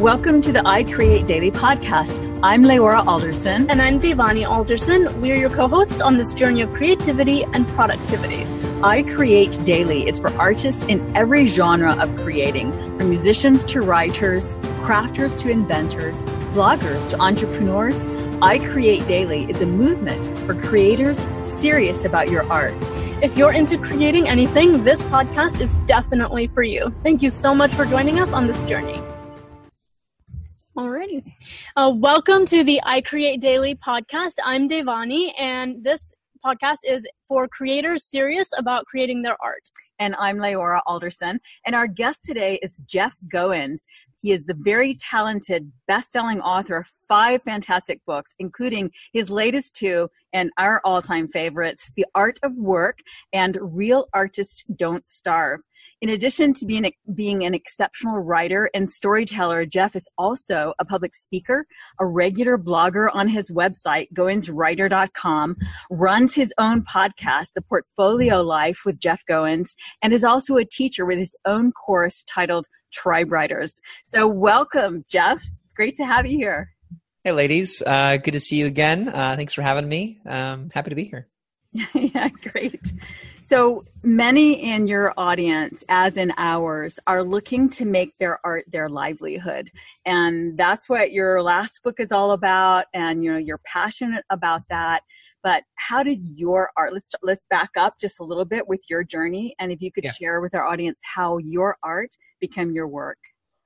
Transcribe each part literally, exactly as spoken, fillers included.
Welcome to the I Create Daily podcast. I'm Leora Alderson. And I'm Devani Alderson. We're your co-hosts on this journey of creativity and productivity. I Create Daily is for artists in every genre of creating, from musicians to writers, crafters to inventors, bloggers to entrepreneurs. I Create Daily is a movement for creators serious about your art. If you're into creating anything, this podcast is definitely for you. Thank you so much for joining us on this journey. Alrighty. Uh, welcome to the I Create Daily podcast. I'm Devani, and this podcast is for creators serious about creating their art. And I'm Leora Alderson. And our guest today is Jeff Goins. He is the very talented, best-selling author of five fantastic books, including his latest two and our all-time favorites, The Art of Work and Real Artists Don't Starve. In addition to being, being an exceptional writer and storyteller, Jeff is also a public speaker, a regular blogger on his website, goins writer dot com, runs his own podcast, The Portfolio Life with Jeff Goins, and is also a teacher with his own course titled Tribe Writers. So welcome, Jeff. It's great to have you here. Hey, ladies. Uh, good to see you again. Uh, thanks for having me. Um, happy to be here. Yeah, great. So many in your audience, as in ours, are looking to make their art their livelihood. And that's what your last book is all about. And, you know, you're passionate about that. But how did your art, let's, let's back up just a little bit with your journey. And if you could yeah. share with our audience how your art became your work.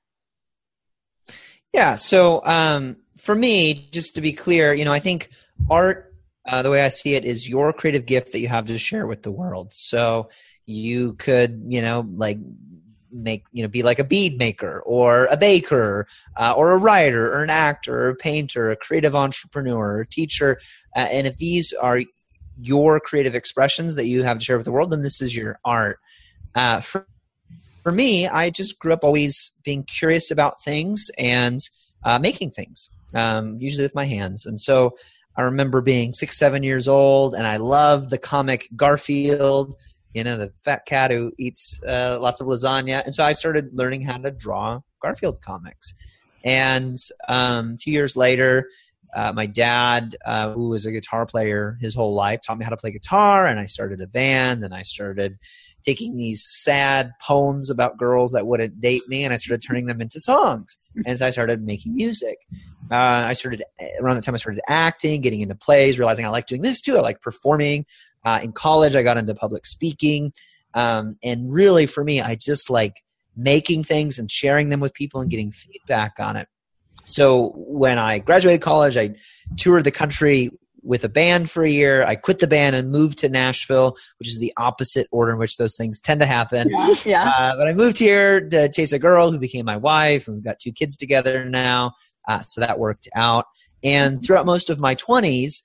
Yeah. So um, for me, just to be clear, you know, I think art, Uh, the way I see it is your creative gift that you have to share with the world. So you could, you know, like make, you know, be like a bead maker or a baker uh, or a writer or an actor or a painter, a creative entrepreneur, or a teacher. Uh, and if these are your creative expressions that you have to share with the world, then this is your art. Uh, for, for me, I just grew up always being curious about things and uh, making things, um, usually with my hands. And so I remember being six, seven years old, and I loved the comic Garfield, you know, the fat cat who eats uh, lots of lasagna. And so I started learning how to draw Garfield comics. And um, two years later, uh, my dad, uh, who was a guitar player his whole life, taught me how to play guitar, and I started a band, and I started taking these sad poems about girls that wouldn't date me, and I started turning them into songs. And so I started making music. Uh, I started around the time I started acting, getting into plays, realizing I like doing this too. I like performing. Uh, in college, I got into public speaking. Um, and really for me, I just like making things and sharing them with people and getting feedback on it. So when I graduated college, I toured the country with a band for a year. I quit the band and moved to Nashville, which is the opposite order in which those things tend to happen. Yeah, yeah. Uh, but I moved here to chase a girl who became my wife, and we've got two kids together now. Uh, so that worked out. And throughout most of my twenties,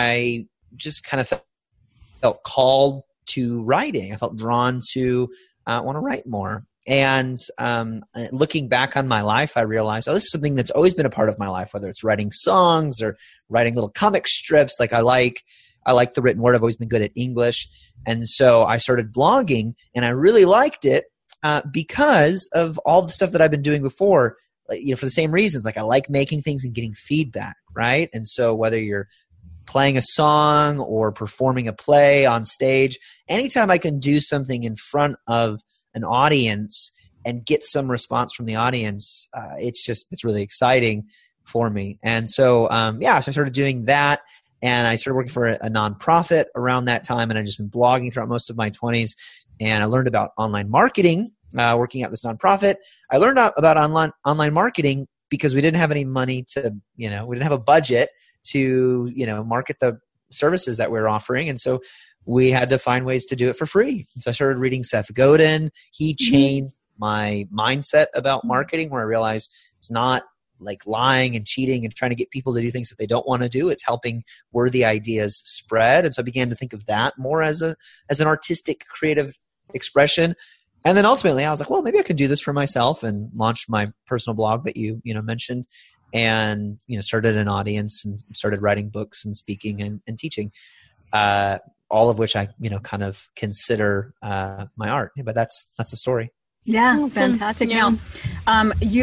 I just kind of felt, felt called to writing. I felt drawn to uh, want to write more. And um, looking back on my life, I realized, oh, this is something that's always been a part of my life, whether it's writing songs or writing little comic strips. Like I like, I like the written word. I've always been good at English. And so I started blogging, and I really liked it uh, because of all the stuff that I've been doing before, like, you know, for the same reasons. Like I like making things and getting feedback, right? And so whether you're playing a song or performing a play on stage, anytime I can do something in front of an audience and get some response from the audience, uh, it's just, it's really exciting for me. And so, um, yeah, so I started doing that, and I started working for a, a nonprofit around that time, and I've just been blogging throughout most of my twenties, and I learned about online marketing, uh, working at this nonprofit. I learned about online, online marketing because we didn't have any money to, you know, we didn't have a budget to, you know, market the services that we were offering. And so we had to find ways to do it for free. So I started reading Seth Godin. He changed my mindset about marketing, where I realized it's not like lying and cheating and trying to get people to do things that they don't want to do. It's helping worthy ideas spread. And so I began to think of that more as a as an artistic, creative expression. And then ultimately I was like, well, maybe I could do this for myself, and launched my personal blog that you, you know, mentioned, and, you know, started an audience and started writing books and speaking and, and teaching. Uh, all of which I, you know, kind of consider uh, my art. But that's that's the story. Yeah, awesome. Fantastic. Yeah. Now, um, you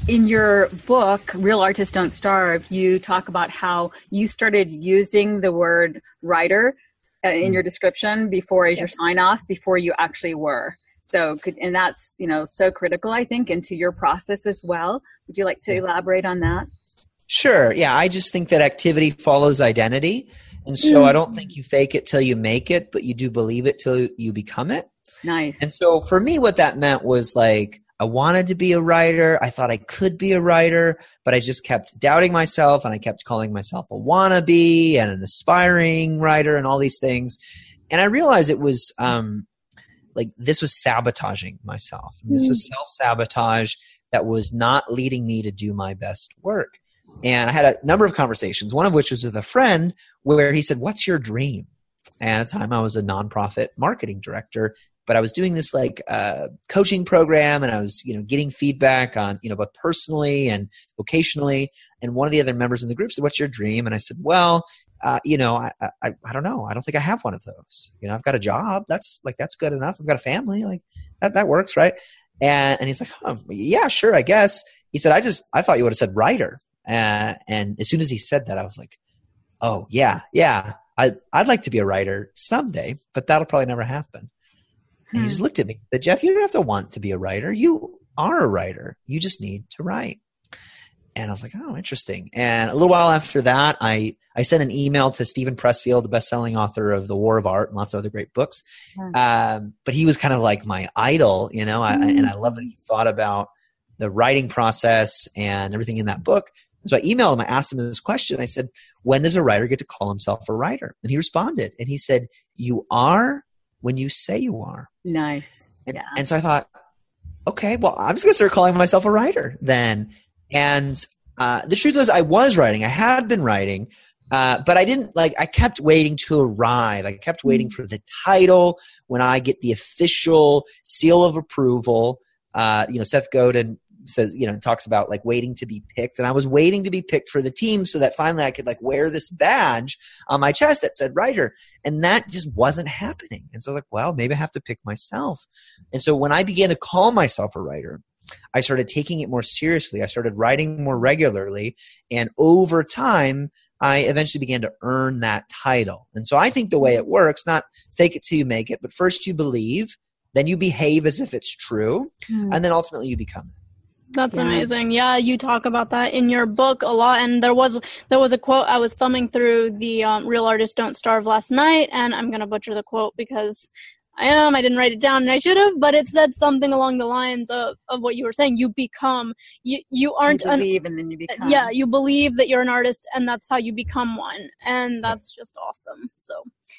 in your book, Real Artists Don't Starve, you talk about how you started using the word writer uh, in your description before as yes. your sign off, before you actually were. So, could, and that's, you know, so critical, I think, into your process as well. Would you like to elaborate on that? Sure. Yeah. I just think that activity follows identity. And so mm. I don't think you fake it till you make it, but you do believe it till you become it. Nice. And so for me, what that meant was like, I wanted to be a writer. I thought I could be a writer, but I just kept doubting myself, and I kept calling myself a wannabe and an aspiring writer and all these things. And I realized it was um, like this was sabotaging myself. And this mm. was self-sabotage that was not leading me to do my best work. And I had a number of conversations, one of which was with a friend where he said, "What's your dream?" And at the time I was a nonprofit marketing director, but I was doing this like uh, coaching program, and I was, you know, getting feedback on, you know, both personally and vocationally. And one of the other members in the group said, "What's your dream?" And I said, well, uh, you know, I, I, I don't know. I don't think I have one of those. You know, I've got a job. That's like, that's good enough. I've got a family. Like that, that works. Right. And, and he's like, oh, yeah, sure. I guess. He said, I just, I thought you would have said writer. Uh, and as soon as he said that, I was like, oh yeah, yeah. I, I'd like to be a writer someday, but that'll probably never happen. And he just looked at me. Said, Jeff, you don't have to want to be a writer. You are a writer. You just need to write. And I was like, oh, interesting. And a little while after that, I, I sent an email to Stephen Pressfield, the best-selling author of The War of Art and lots of other great books. Yeah. Um, but he was kind of like my idol, you know, I, mm. and I love that he thought about the writing process and everything in that book. So I emailed him. I asked him this question. I said, when does a writer get to call himself a writer? And he responded. And he said, you are when you say you are. Nice. And, yeah. and so I thought, okay, well, I'm just going to start calling myself a writer then. And uh, the truth was I was writing. I had been writing, uh, but I didn't like, I kept waiting to arrive. I kept waiting for the title when I get the official seal of approval. Uh, you know, Seth Godin says, you know, talks about like waiting to be picked. And I was waiting to be picked for the team so that finally I could like wear this badge on my chest that said writer. And that just wasn't happening. And so I was like, well, maybe I have to pick myself. And so when I began to call myself a writer, I started taking it more seriously. I started writing more regularly. And over time, I eventually began to earn that title. And so I think the way it works, not fake it till you make it, but first you believe, then you behave as if it's true, mm. and then ultimately you become it. That's yeah. amazing. Yeah, you talk about that in your book a lot. And there was there was a quote. I was thumbing through the um, Real Artists Don't Starve last night, and I'm going to butcher the quote because I am. I didn't write it down, and I should have, but it said something along the lines of, of what you were saying. You become, you, you aren't. You believe, an, and then you become. Yeah, you believe that you're an artist, and that's how you become one. And that's just awesome. So,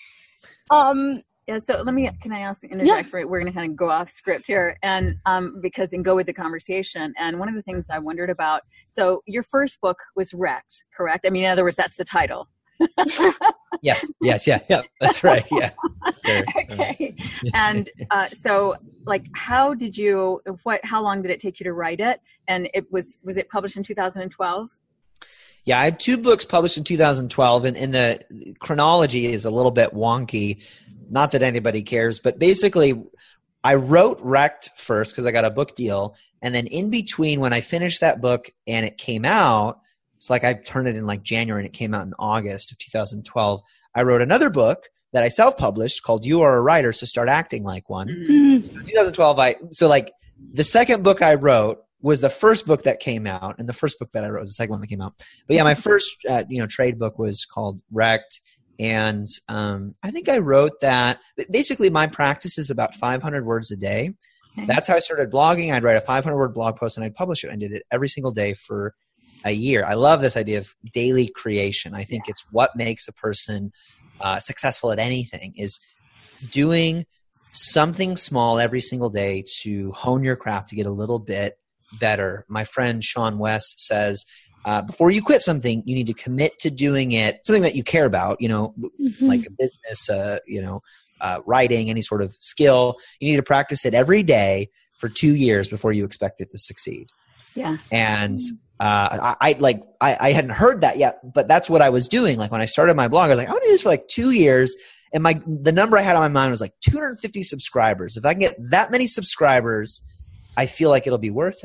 um, Yeah, so let me, can I ask, interject yeah. for it? We're going to kind of go off script here and um, because, and go with the conversation. And one of the things I wondered about, so your first book was Wrecked, correct? I mean, in other words, that's the title. yes, yes, yeah, yeah, that's right, yeah. Sure. Okay, and uh, so like, how did you, what, how long did it take you to write it? And it was, was it published in two thousand twelve? Yeah, I had two books published in two thousand twelve, and, and the chronology is a little bit wonky. Not that anybody cares, but basically I wrote Wrecked first because I got a book deal. And then in between when I finished that book and it came out, it's like I turned it in like January and it came out in August of two thousand twelve. I wrote another book that I self-published called You Are a Writer, So Start Acting Like One. Mm-hmm. So in twenty twelve, I so like the second book I wrote was the first book that came out, and the first book that I wrote was the second one that came out. But yeah, my first uh, you know trade book was called Wrecked. And um, I think I wrote that. Basically, my practice is about five hundred words a day. Okay. That's how I started blogging. I'd write a five hundred word blog post and I'd publish it. I did it every single day for a year. I love this idea of daily creation. I think yeah. it's what makes a person uh, successful at anything is doing something small every single day to hone your craft to get a little bit better. My friend Sean West says, Uh, before you quit something, you need to commit to doing it, something that you care about, you know, mm-hmm. like a business, uh, you know, uh, writing, any sort of skill. You need to practice it every day for two years before you expect it to succeed. Yeah. And uh, I, I like, I, I hadn't heard that yet, but that's what I was doing. Like when I started my blog, I was like, I want to do this for like two years. And my, the number I had on my mind was like two hundred fifty subscribers. If I can get that many subscribers, I feel like it'll be worth it.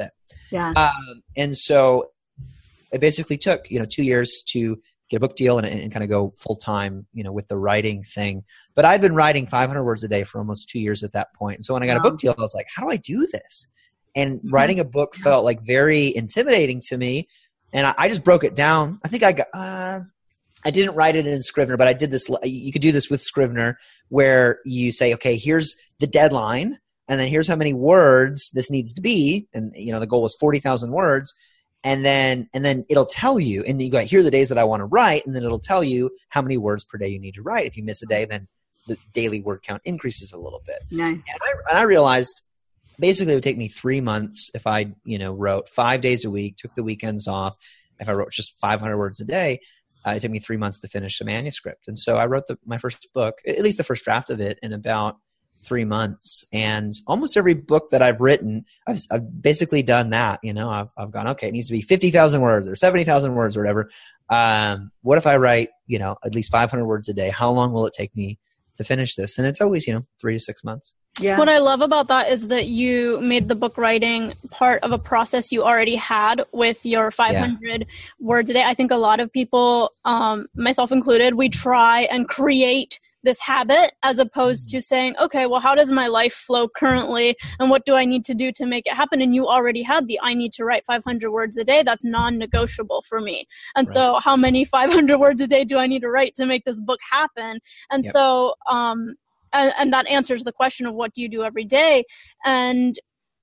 Yeah. Um, and so it basically took, you know, two years to get a book deal and, and kind of go full time, you know, with the writing thing. But I'd been writing five hundred words a day for almost two years at that point. And so when I got wow. a book deal, I was like, how do I do this? And mm-hmm. writing a book felt like very intimidating to me. And I, I just broke it down. I think I got, uh, I didn't write it in Scrivener, but I did this. You could do this with Scrivener where you say, okay, here's the deadline. And then here's how many words this needs to be. And, you know, the goal was forty thousand words. And then, and then it'll tell you, and you go, here are the days that I want to write. And then it'll tell you how many words per day you need to write. If you miss a day, then the daily word count increases a little bit. Nice. And I, and I realized basically it would take me three months if I, you know, wrote five days a week, took the weekends off. If I wrote just five hundred words a day, uh, it took me three months to finish the manuscript. And so I wrote the, my first book, at least the first draft of it, in about three months. And almost every book that I've written, I've, I've basically done that. You know, I've, I've gone, okay, it needs to be fifty thousand words or seventy thousand words or whatever. Um, what if I write, you know, at least five hundred words a day? How long will it take me to finish this? And it's always, you know, three to six months. Yeah. What I love about that is that you made the book writing part of a process you already had with your five hundred yeah. words a day. I think a lot of people, um, myself included, we try and create this habit as opposed to saying, okay, well, how does my life flow currently and what do I need to do to make it happen? And you already had the, I need to write five hundred words a day. That's non-negotiable for me. And right. so how many five hundred words a day do I need to write to make this book happen? And yep. so, um, and, and that answers the question of what do you do every day? And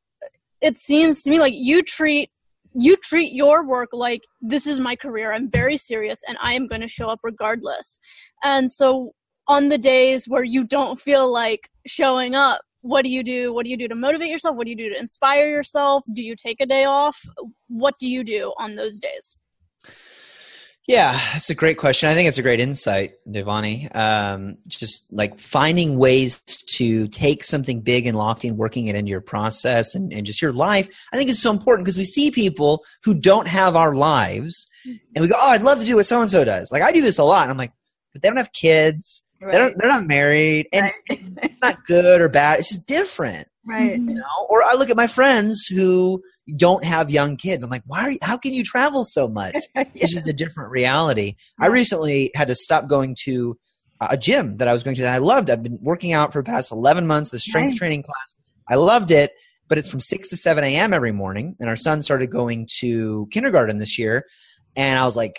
it seems to me like you treat you treat your work like this is my career. I'm very serious and I am going to show up regardless. And so on the days where you don't feel like showing up, what do you do? What do you do to motivate yourself? What do you do to inspire yourself? Do you take a day off? What do you do on those days? Yeah, that's a great question. I think it's a great insight, Devani. Um, just like finding ways to take something big and lofty and working it into your process and, and just your life, I think is so important because we see people who don't have our lives and we go, oh, I'd love to do what so-and-so does. Like I do this a lot. And I'm like, but they don't have kids. Right. They don't, they're not married. And right. it's not good or bad. It's just different. Right. You know? Or I look at my friends who don't have young kids. I'm like, why are you, how can you travel so much? yeah. It's just a different reality. Right. I recently had to stop going to a gym that I was going to that I loved. I've been working out for the past eleven months, the strength right. training class. I loved it, but it's from six to seven a.m. every morning. And our son started going to kindergarten this year. And I was like,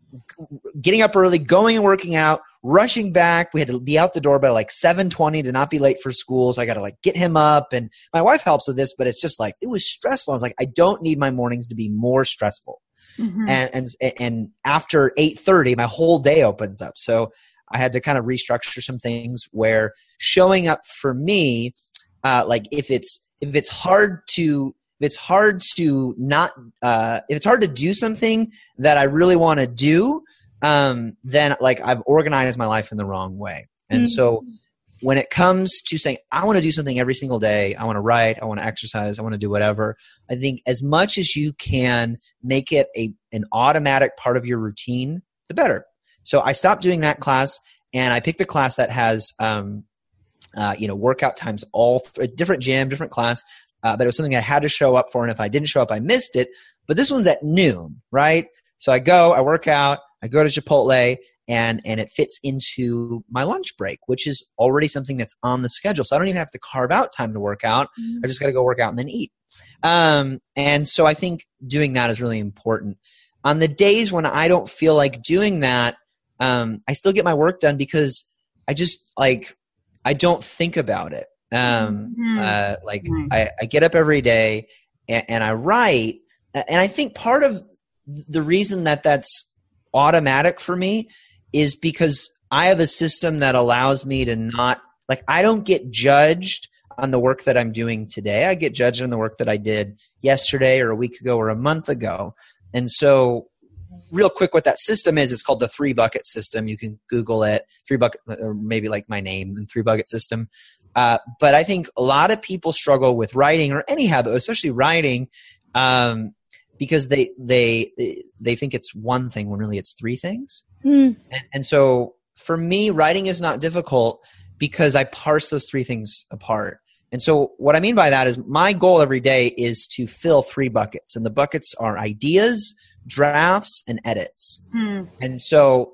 getting up early, going and working out, rushing back. We had to be out the door by like seven twenty to not be late for school. So I got to like get him up, and my wife helps with this, but it's just like, it was stressful. I was like, I don't need my mornings to be more stressful. Mm-hmm. And, and, and after eight thirty, my whole day opens up. So I had to kind of restructure some things where showing up for me, uh, like if it's, if it's hard to, If it's hard to not, uh, if it's hard to do something that I really want to do, um, then like I've organized my life in the wrong way. And mm-hmm. so when it comes to saying, I want to do something every single day, I want to write, I want to exercise, I want to do whatever, I think as much as you can make it a, an automatic part of your routine, the better. So I stopped doing that class and I picked a class that has, um, uh, you know, workout times, all th- different gym, different class. Uh, but it was something I had to show up for, and if I didn't show up, I missed it. But this one's at noon, right? So I go, I work out, I go to Chipotle, and and it fits into my lunch break, which is already something that's on the schedule. So I don't even have to carve out time to work out. Mm-hmm. I just got to go work out and then eat. Um, and so I think doing that is really important. On the days when I don't feel like doing that, um, I still get my work done because I just like I don't think about it. Um, mm-hmm. uh, like mm-hmm. I, I get up every day and, and I write, and I think part of the reason that that's automatic for me is because I have a system that allows me to not, like, I don't get judged on the work that I'm doing today. I get judged on the work that I did yesterday or a week ago or a month ago. And so real quick, what that system is, it's called the three bucket system. You can Google it, three bucket, or maybe like my name, and three bucket system. Uh, but I think a lot of people struggle with writing or any habit, especially writing, um, because they they they think it's one thing when really it's three things. Mm. And, and so for me, writing is not difficult because I parse those three things apart. And so what I mean by that is my goal every day is to fill three buckets. And the buckets are ideas, drafts, and edits. Hmm. And so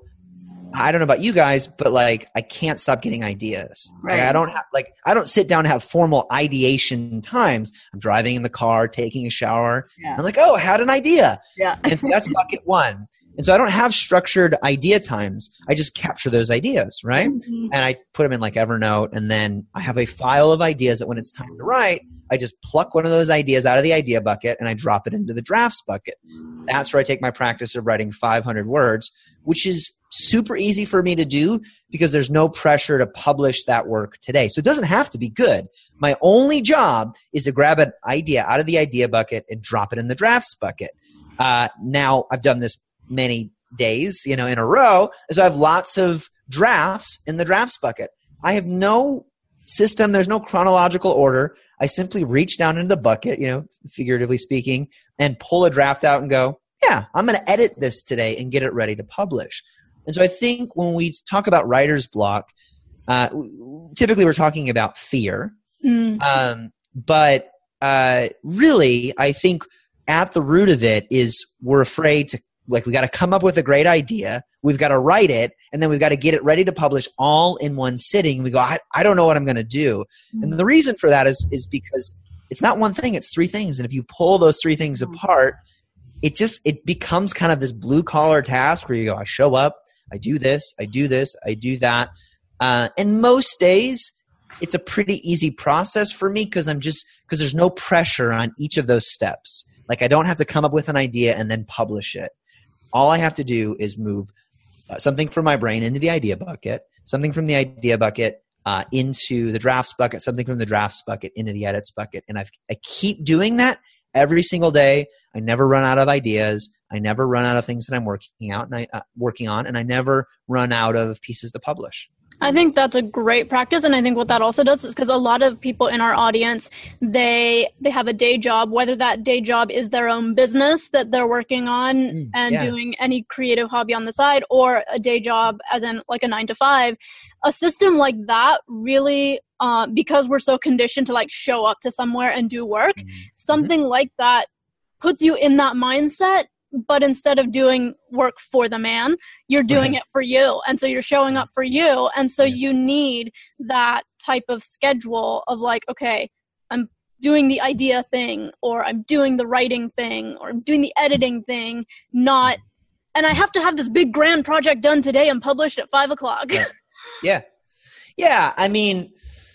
I don't know about you guys, but like I can't stop getting ideas. Right. Like I don't have like I don't sit down and have formal ideation times. I'm driving in the car, taking a shower. Yeah. I'm like, oh, I had an idea. Yeah. And so that's bucket one. And so I don't have structured idea times. I just capture those ideas, right? Mm-hmm. And I put them in like Evernote, and then I have a file of ideas that when it's time to write, I just pluck one of those ideas out of the idea bucket and I drop it into the drafts bucket. That's where I take my practice of writing five hundred words, which is super easy for me to do because there's no pressure to publish that work today. So it doesn't have to be good. My only job is to grab an idea out of the idea bucket and drop it in the drafts bucket. Uh, now I've done this many days, you know, in a row. So I have lots of drafts in the drafts bucket. I have no system. There's no chronological order. I simply reach down into the bucket, you know, figuratively speaking, and pull a draft out and go, yeah, I'm going to edit this today and get it ready to publish. And so I think when we talk about writer's block, uh, typically we're talking about fear. Mm. Um, but uh, really, I think at the root of it is we're afraid to, like, we got to come up with a great idea. We've got to write it, and then we've got to get it ready to publish all in one sitting. We go, I, I don't know what I'm going to do. Mm-hmm. And the reason for that is is because it's not one thing, it's three things. And if you pull those three things mm-hmm. apart, it just it becomes kind of this blue collar task where you go, I show up, I do this, I do this, I do that. Uh, and most days, it's a pretty easy process for me because I'm just because there's no pressure on each of those steps. Like I don't have to come up with an idea and then publish it. All I have to do is move uh, something from my brain into the idea bucket, something from the idea bucket uh, into the drafts bucket, something from the drafts bucket into the edits bucket. And I've, I keep doing that every single day. I never run out of ideas. I never run out of things that I'm working out and I uh, working on, and I never run out of pieces to publish. I think that's a great practice, and I think what that also does is because a lot of people in our audience, they they have a day job, whether that day job is their own business that they're working on mm, and yeah. doing any creative hobby on the side, or a day job as in like a nine to five. A system like that really, uh, because we're so conditioned to like show up to somewhere and do work, mm-hmm. something mm-hmm. like that puts you in that mindset. But instead of doing work for the man, you're doing right. it for you. And so you're showing up for you. And so you need that type of schedule of like, okay, I'm doing the idea thing, or I'm doing the writing thing, or I'm doing the editing thing, not, and I have to have this big grand project done today and published at five o'clock. Yeah. Yeah. Yeah. I mean,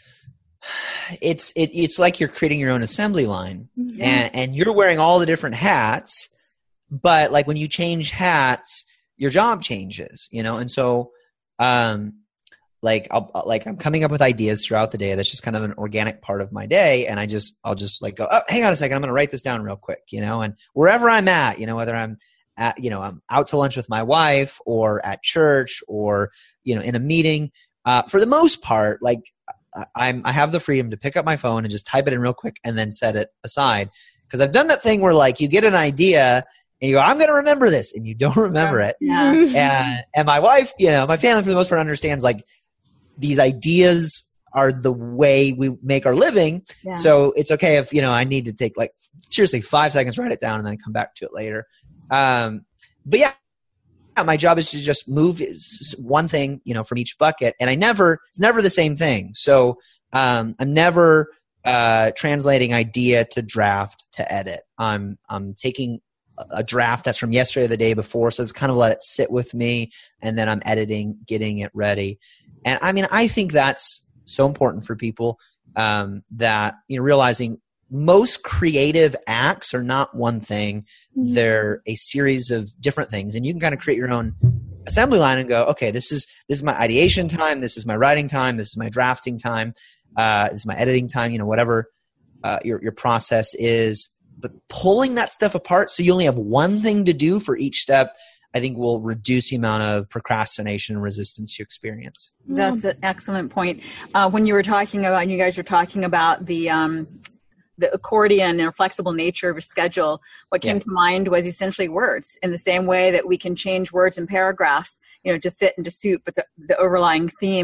it's, it, it's like you're creating your own assembly line yeah. and, and you're wearing all the different hats. But like when you change hats, your job changes, you know? And so, um, like, I'll, like I'm coming up with ideas throughout the day. That's just kind of an organic part of my day. And I just, I'll just like go, oh, hang on a second. I'm going to write this down real quick, you know? And wherever I'm at, you know, whether I'm at, you know, I'm out to lunch with my wife or at church or, you know, in a meeting, uh, for the most part, like I'm, I have the freedom to pick up my phone and just type it in real quick and then set it aside. Cause I've done that thing where like you get an idea and you go, I'm going to remember this, and you don't remember it. Yeah. And, and my wife, you know, my family for the most part understands like these ideas are the way we make our living. Yeah. So it's okay if, you know, I need to take like seriously five seconds, write it down, and then come back to it later. Um, but yeah, my job is to just move one thing, you know, from each bucket, and I never, it's never the same thing. So um, I'm never uh, translating idea to draft to edit. I'm I'm taking a draft that's from yesterday or the day before. So it's kind of let it sit with me, and then I'm editing, getting it ready. And I mean, I think that's so important for people um, that, you know, realizing most creative acts are not one thing. Mm-hmm. They're a series of different things, and you can kind of create your own assembly line and go, okay, this is, this is my ideation time. This is my writing time. This is my drafting time. Uh, this is my editing time, you know, whatever uh, your, your process is. But pulling that stuff apart so you only have one thing to do for each step, I think will reduce the amount of procrastination and resistance you experience. That's an excellent point. Uh, when you were talking about, and you guys were talking about the um, the accordion and flexible nature of a schedule, what came yeah. to mind was essentially words. In the same way that we can change words and paragraphs, you know, to fit and to suit, but the, the overlying theme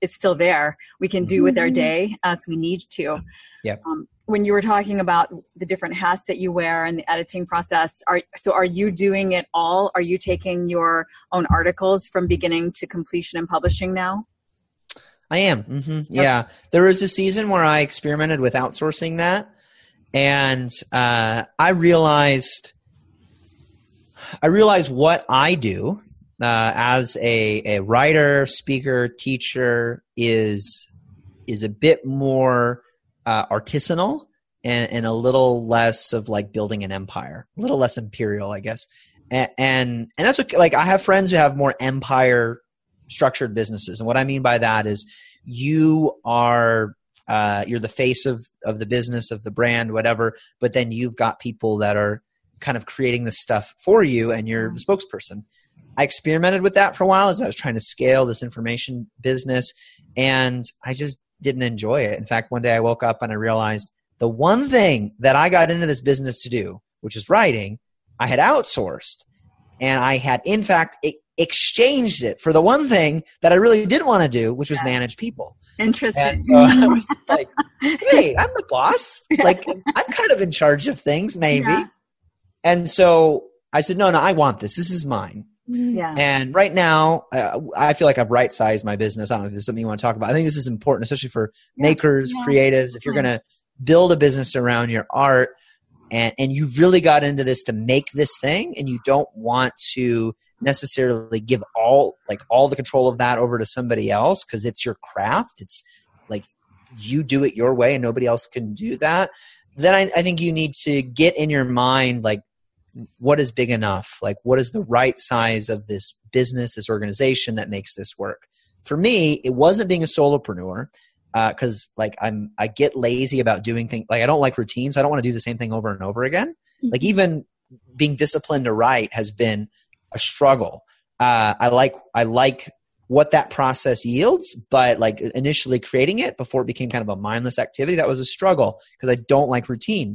it's still there. We can do with our day as we need to. Yep. Um, when you were talking about the different hats that you wear and the editing process, are so are you doing it all? Are you taking your own articles from beginning to completion and publishing now? I am. Mm-hmm. Yeah. There was a season where I experimented with outsourcing that. And uh, I realized, I realized what I do uh, as a, a writer, speaker, teacher is, is a bit more uh, artisanal and, and a little less of like building an empire, a little less imperial, I guess. And, and, and that's what, like, I have friends who have more empire structured businesses. And what I mean by that is you are, uh, you're the face of, of the business, of the brand, whatever, but then you've got people that are kind of creating this stuff for you and you're the spokesperson. I experimented with that for a while as I was trying to scale this information business, and I just didn't enjoy it. In fact, one day I woke up and I realized the one thing that I got into this business to do, which is writing, I had outsourced, and I had, in fact, it exchanged it for the one thing that I really didn't want to do, which was yeah. manage people. Interesting. And so I was like, hey, I'm the boss. Like, I'm kind of in charge of things, maybe. Yeah. And so I said, no, no, I want this. This is mine. Yeah. And right now, uh, I feel like I've right-sized my business. I don't know if this is something you want to talk about. I think this is important, especially for yeah. makers, yeah. creatives. If you're going to build a business around your art, and, and you really got into this to make this thing, and you don't want to necessarily give all like all the control of that over to somebody else because it's your craft. It's like you do it your way and nobody else can do that. Then I, I think you need to get in your mind, like, what is big enough? Like, what is the right size of this business, this organization that makes this work? For me, it wasn't being a solopreneur because uh, like I'm, I get lazy about doing things. Like I don't like routines. I don't want to do the same thing over and over again. Mm-hmm. Like even being disciplined to write has been a struggle. Uh, I like, I like what that process yields, but like initially creating it before it became kind of a mindless activity, that was a struggle because I don't like routine.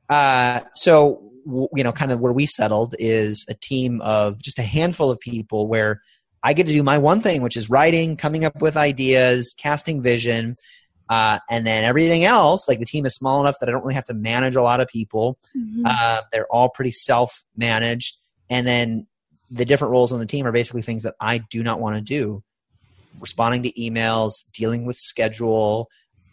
Uh, so, w- you know, kind of where we settled is a team of just a handful of people where I get to do my one thing, which is writing, coming up with ideas, casting vision, uh, and then everything else, like the team is small enough that I don't really have to manage a lot of people. Mm-hmm. Uh, they're all pretty self-managed. And then the different roles on the team are basically things that I do not want to do. Responding to emails, dealing with schedule,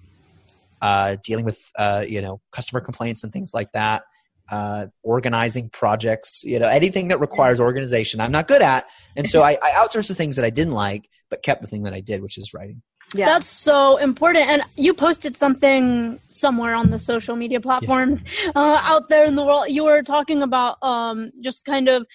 uh, dealing with, uh, you know, customer complaints and things like that, uh, organizing projects, you know, anything that requires organization I'm not good at. And so I, I outsourced the things that I didn't like, but kept the thing that I did, which is writing. Yeah. That's so important. And you posted something somewhere on the social media platforms yes. uh, out there in the world. You were talking about um, just kind of,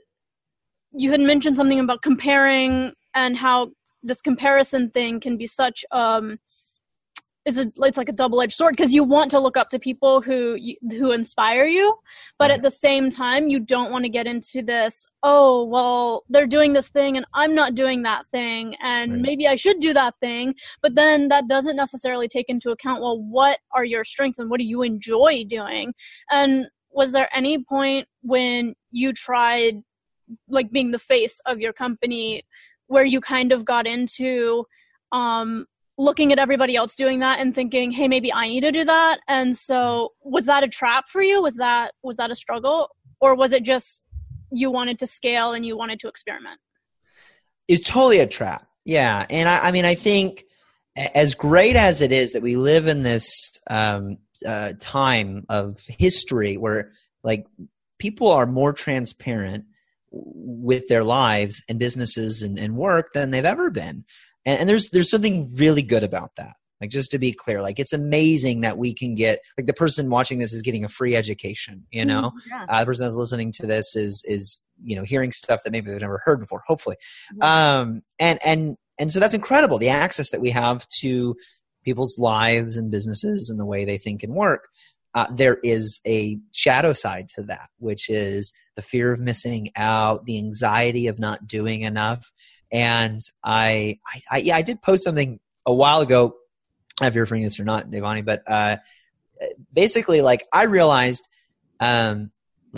you had mentioned something about comparing and how this comparison thing can be such, um, it's, a, it's like a double-edged sword because you want to look up to people who who inspire you, but at the same time, you don't want to get into this, oh, well, they're doing this thing and I'm not doing that thing, and right. maybe I should do that thing, but then that doesn't necessarily take into account, well, what are your strengths and what do you enjoy doing? And was there any point when you tried like being the face of your company where you kind of got into um, looking at everybody else doing that and thinking, hey, maybe I need to do that? And so was that a trap for you? Was that, was that a struggle? Or was it just you wanted to scale and you wanted to experiment? It's totally a trap. Yeah. And I, I mean, I think as great as it is that we live in this um, uh, time of history where like people are more transparent with their lives and businesses and, and work than they've ever been. And, and there's there's something really good about that. Like, just to be clear, like it's amazing that we can get, like the person watching this is getting a free education, you know, mm, yeah. uh, the person that's listening to this is, is, you know, hearing stuff that maybe they've never heard before, hopefully. Yeah. Um, and, and, and so that's incredible. The access that we have to people's lives and businesses and the way they think and work. Uh, there is a shadow side to that, which is the fear of missing out, the anxiety of not doing enough. And I, I, I yeah, I did post something a while ago. I don't know if you're referring to this or not, Devani, but uh, basically, like I realized, um, like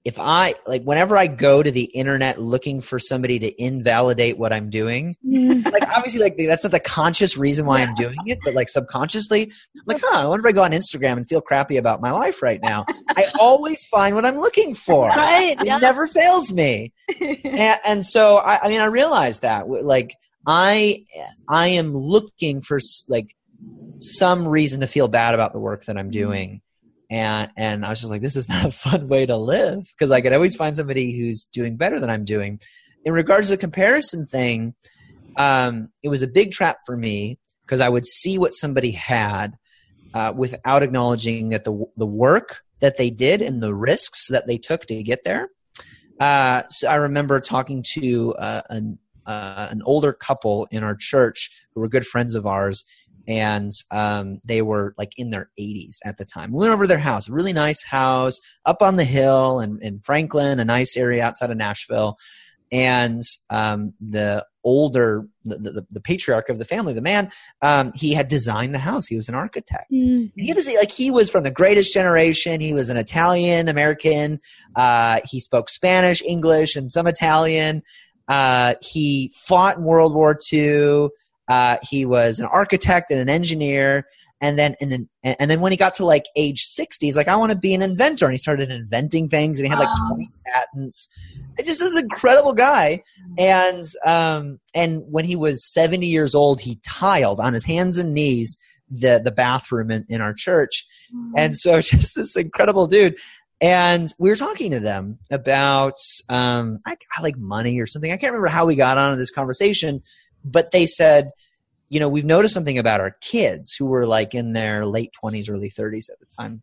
if I like whenever I go to the internet looking for somebody to invalidate what I'm doing, like obviously like that's not the conscious reason why yeah. I'm doing it, but like subconsciously, I'm like, huh, I wonder if I go on Instagram and feel crappy about my life right now. I always find what I'm looking for. Right, it yeah. never fails me. and, and so I, I mean, I realized that like I I am looking for like some reason to feel bad about the work that I'm doing. And and I was just like, this is not a fun way to live, because I could always find somebody who's doing better than I'm doing. In regards to the comparison thing, um, it was a big trap for me because I would see what somebody had uh, without acknowledging that the the work that they did and the risks that they took to get there. Uh, so I remember talking to uh, an uh, an older couple in our church who were good friends of ours. And um, they were like in their eighties at the time. We went over to their house, a really nice house up on the hill in, in Franklin, a nice area outside of Nashville. And um, the older, the, the, the patriarch of the family, the man, um, he had designed the house. He was an architect. Mm-hmm. He had to say, like he was from the greatest generation. He was an Italian American. Uh, he spoke Spanish, English, and some Italian. Uh, he fought in World War Two. Uh, he was an architect and an engineer. And then, and then, and then when he got to like age sixty, he's like, I want to be an inventor. And he started inventing things, and he had like twenty patents. It just is an incredible guy. And, um, and when he was seventy years old, he tiled on his hands and knees the, the bathroom in, in our church. Mm-hmm. And so just this incredible dude. And we were talking to them about, um, I, I like money or something. I can't remember how we got onto this conversation. But they said, you know, we've noticed something about our kids who were like in their late twenties, early thirties at the time.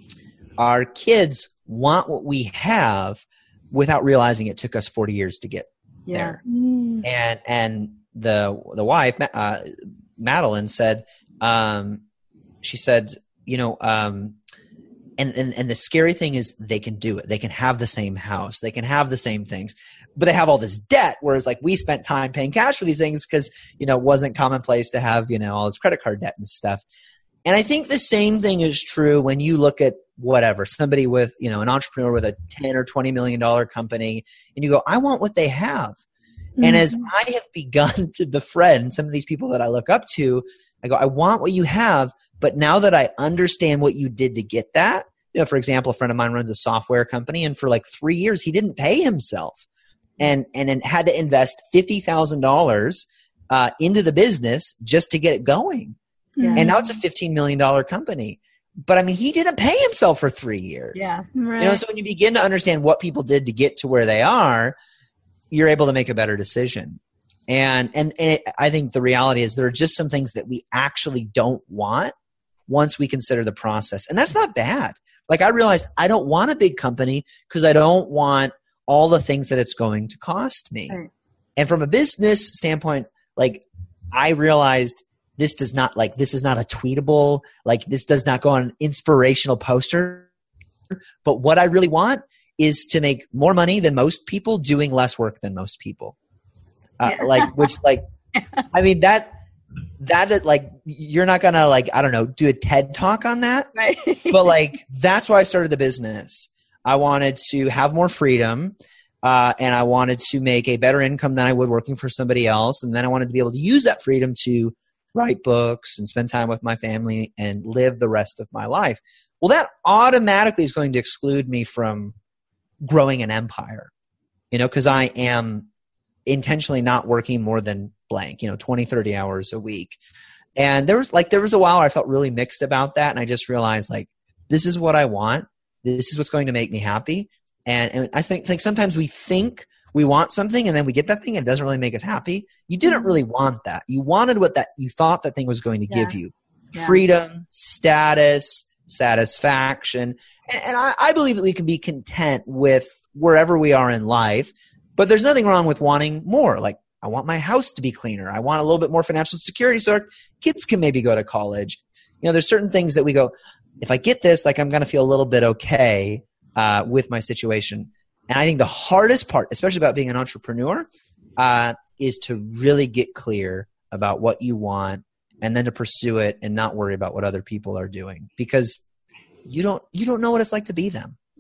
Our kids want what we have without realizing it took us forty years to get yeah. there. Mm. And and the the wife, uh, Madeline, said, um, she said, you know, um, and, and and the scary thing is they can do it. They can have the same house. They can have the same things. But they have all this debt, whereas like we spent time paying cash for these things because, you know, it wasn't commonplace to have, you know, all this credit card debt and stuff. And I think the same thing is true when you look at whatever, somebody with, you know, an entrepreneur with a ten or twenty million dollars company, and you go, I want what they have. Mm-hmm. And as I have begun to befriend some of these people that I look up to, I go, I want what you have. But now that I understand what you did to get that, you know, for example, a friend of mine runs a software company, and for like three years, he didn't pay himself. And and then had to invest fifty thousand dollars uh, into the business just to get it going. Yeah. And now it's a fifteen million dollars company. But I mean, he didn't pay himself for three years. Yeah, right. You know, so when you begin to understand what people did to get to where they are, you're able to make a better decision. And and, and it, I think the reality is there are just some things that we actually don't want once we consider the process. And that's not bad. Like I realized I don't want a big company because I don't want all the things that it's going to cost me. Right. And from a business standpoint, like I realized this does not like, this is not a tweetable, like this does not go on an inspirational poster. But what I really want is to make more money than most people doing less work than most people. Uh, like, which like, I mean, that, that like, you're not going to like, I don't know, do a TED talk on that. Right. But like, that's why I started the business. I wanted to have more freedom, uh, and I wanted to make a better income than I would working for somebody else. And then I wanted to be able to use that freedom to write books and spend time with my family and live the rest of my life. Well, that automatically is going to exclude me from growing an empire, you know, because I am intentionally not working more than blank, you know, twenty, thirty hours a week. And there was like, there was a while where I felt really mixed about that. And I just realized like, this is what I want. This is what's going to make me happy. And, and I think, think sometimes we think we want something and then we get that thing and it doesn't really make us happy. You didn't really want that. You wanted what that you thought that thing was going to yeah. give you. Yeah. Freedom, status, satisfaction. And, and I, I believe that we can be content with wherever we are in life, but there's nothing wrong with wanting more. Like I want my house to be cleaner. I want a little bit more financial security so our kids can maybe go to college. You know, there's certain things that we go, if I get this, like I'm going to feel a little bit okay uh, with my situation. And I think the hardest part, especially about being an entrepreneur, uh, is to really get clear about what you want and then to pursue it and not worry about what other people are doing because you don't you don't know what it's like to be them.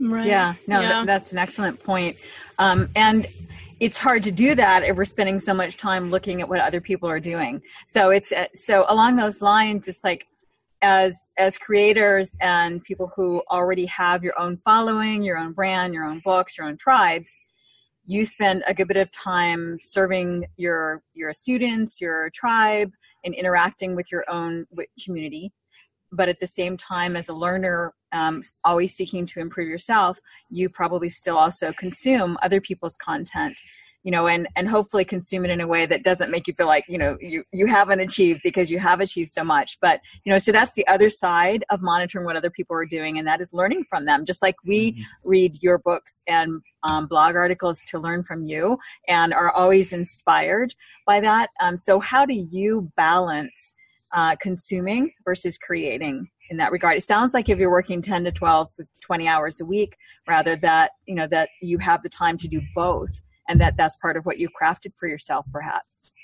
Right. Yeah, no, yeah. Th- that's an excellent point. Um, and it's hard to do that if we're spending so much time looking at what other people are doing. So it's uh, so along those lines, it's like as as creators and people who already have your own following, your own brand, your own books, your own tribes, you spend a good bit of time serving your your students, your tribe, and interacting with your own community. But at the same time, as a learner, um, always seeking to improve yourself, you probably still also consume other people's content, you know, and, and hopefully consume it in a way that doesn't make you feel like, you know, you, you haven't achieved because you have achieved so much. But, you know, so that's the other side of monitoring what other people are doing, and that is learning from them. Just like we mm-hmm. read your books and um, blog articles to learn from you and are always inspired by that. Um, so how do you balance Uh, consuming versus creating in that regard? It sounds like if you're working ten to twelve, twenty hours a week, rather that, you know, that you have the time to do both, and that that's part of what you crafted for yourself, perhaps.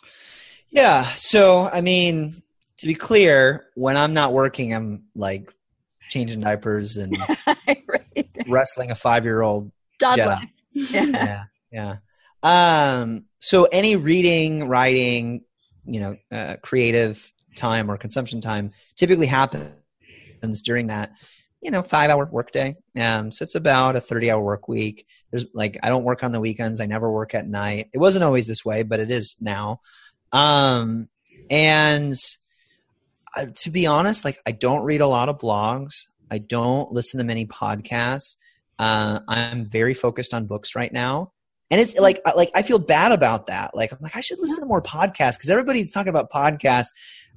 Yeah. So, I mean, to be clear, when I'm not working, I'm like changing diapers and right. wrestling a five-year-old Jedi. Yeah. Yeah. Um, so any reading, writing, you know, uh, creative time or consumption time typically happens during that, you know, five hour workday. Um, so it's about a thirty hour work week. There's like, I don't work on the weekends. I never work at night. It wasn't always this way, but it is now. Um, and uh, to be honest, like I don't read a lot of blogs. I don't listen to many podcasts. Uh, I'm very focused on books right now. And it's like, like I feel bad about that. Like, I'm like, I should listen to more podcasts because everybody's talking about podcasts.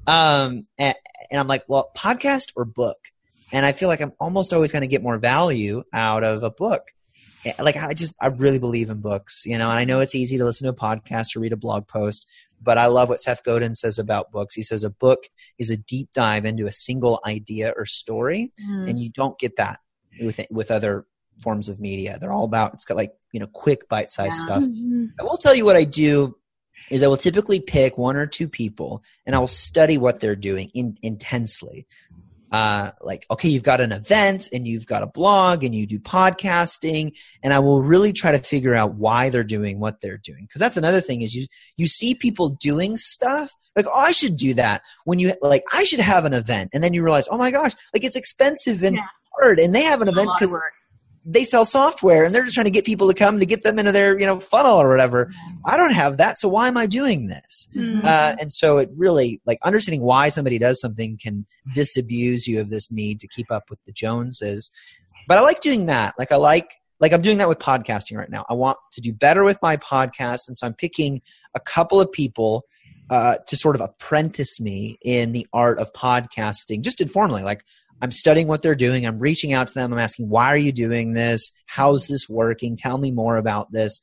Um, and, and I'm like, well, podcast or book? And I feel like I'm almost always going to get more value out of a book. Like, I just, I really believe in books, you know, and I know it's easy to listen to a podcast or read a blog post, but I love what Seth Godin says about books. He says a book is a deep dive into a single idea or story. Mm. And you don't get that with, with other forms of media. They're all about, it's got like, you know, quick bite-sized yeah. stuff. Mm-hmm. I will tell you what I do is I will typically pick one or two people and I will study what they're doing in, intensely. Uh, like, okay, you've got an event and you've got a blog and you do podcasting, and I will really try to figure out why they're doing what they're doing. Cause that's another thing is you, you see people doing stuff like, oh, I should do that when you like, I should have an event. And then you realize, oh my gosh, like it's expensive and yeah. hard, and they have an event because they sell software and they're just trying to get people to come to get them into their, you know, funnel or whatever. I don't have that. So why am I doing this? Mm-hmm. Uh, and so it really, like, understanding why somebody does something can disabuse you of this need to keep up with the Joneses. But I like doing that. Like I like, like I'm doing that with podcasting right now. I want to do better with my podcast. And so I'm picking a couple of people uh, to sort of apprentice me in the art of podcasting, just informally. Like, I'm studying what they're doing. I'm reaching out to them. I'm asking, why are you doing this? How's this working? Tell me more about this.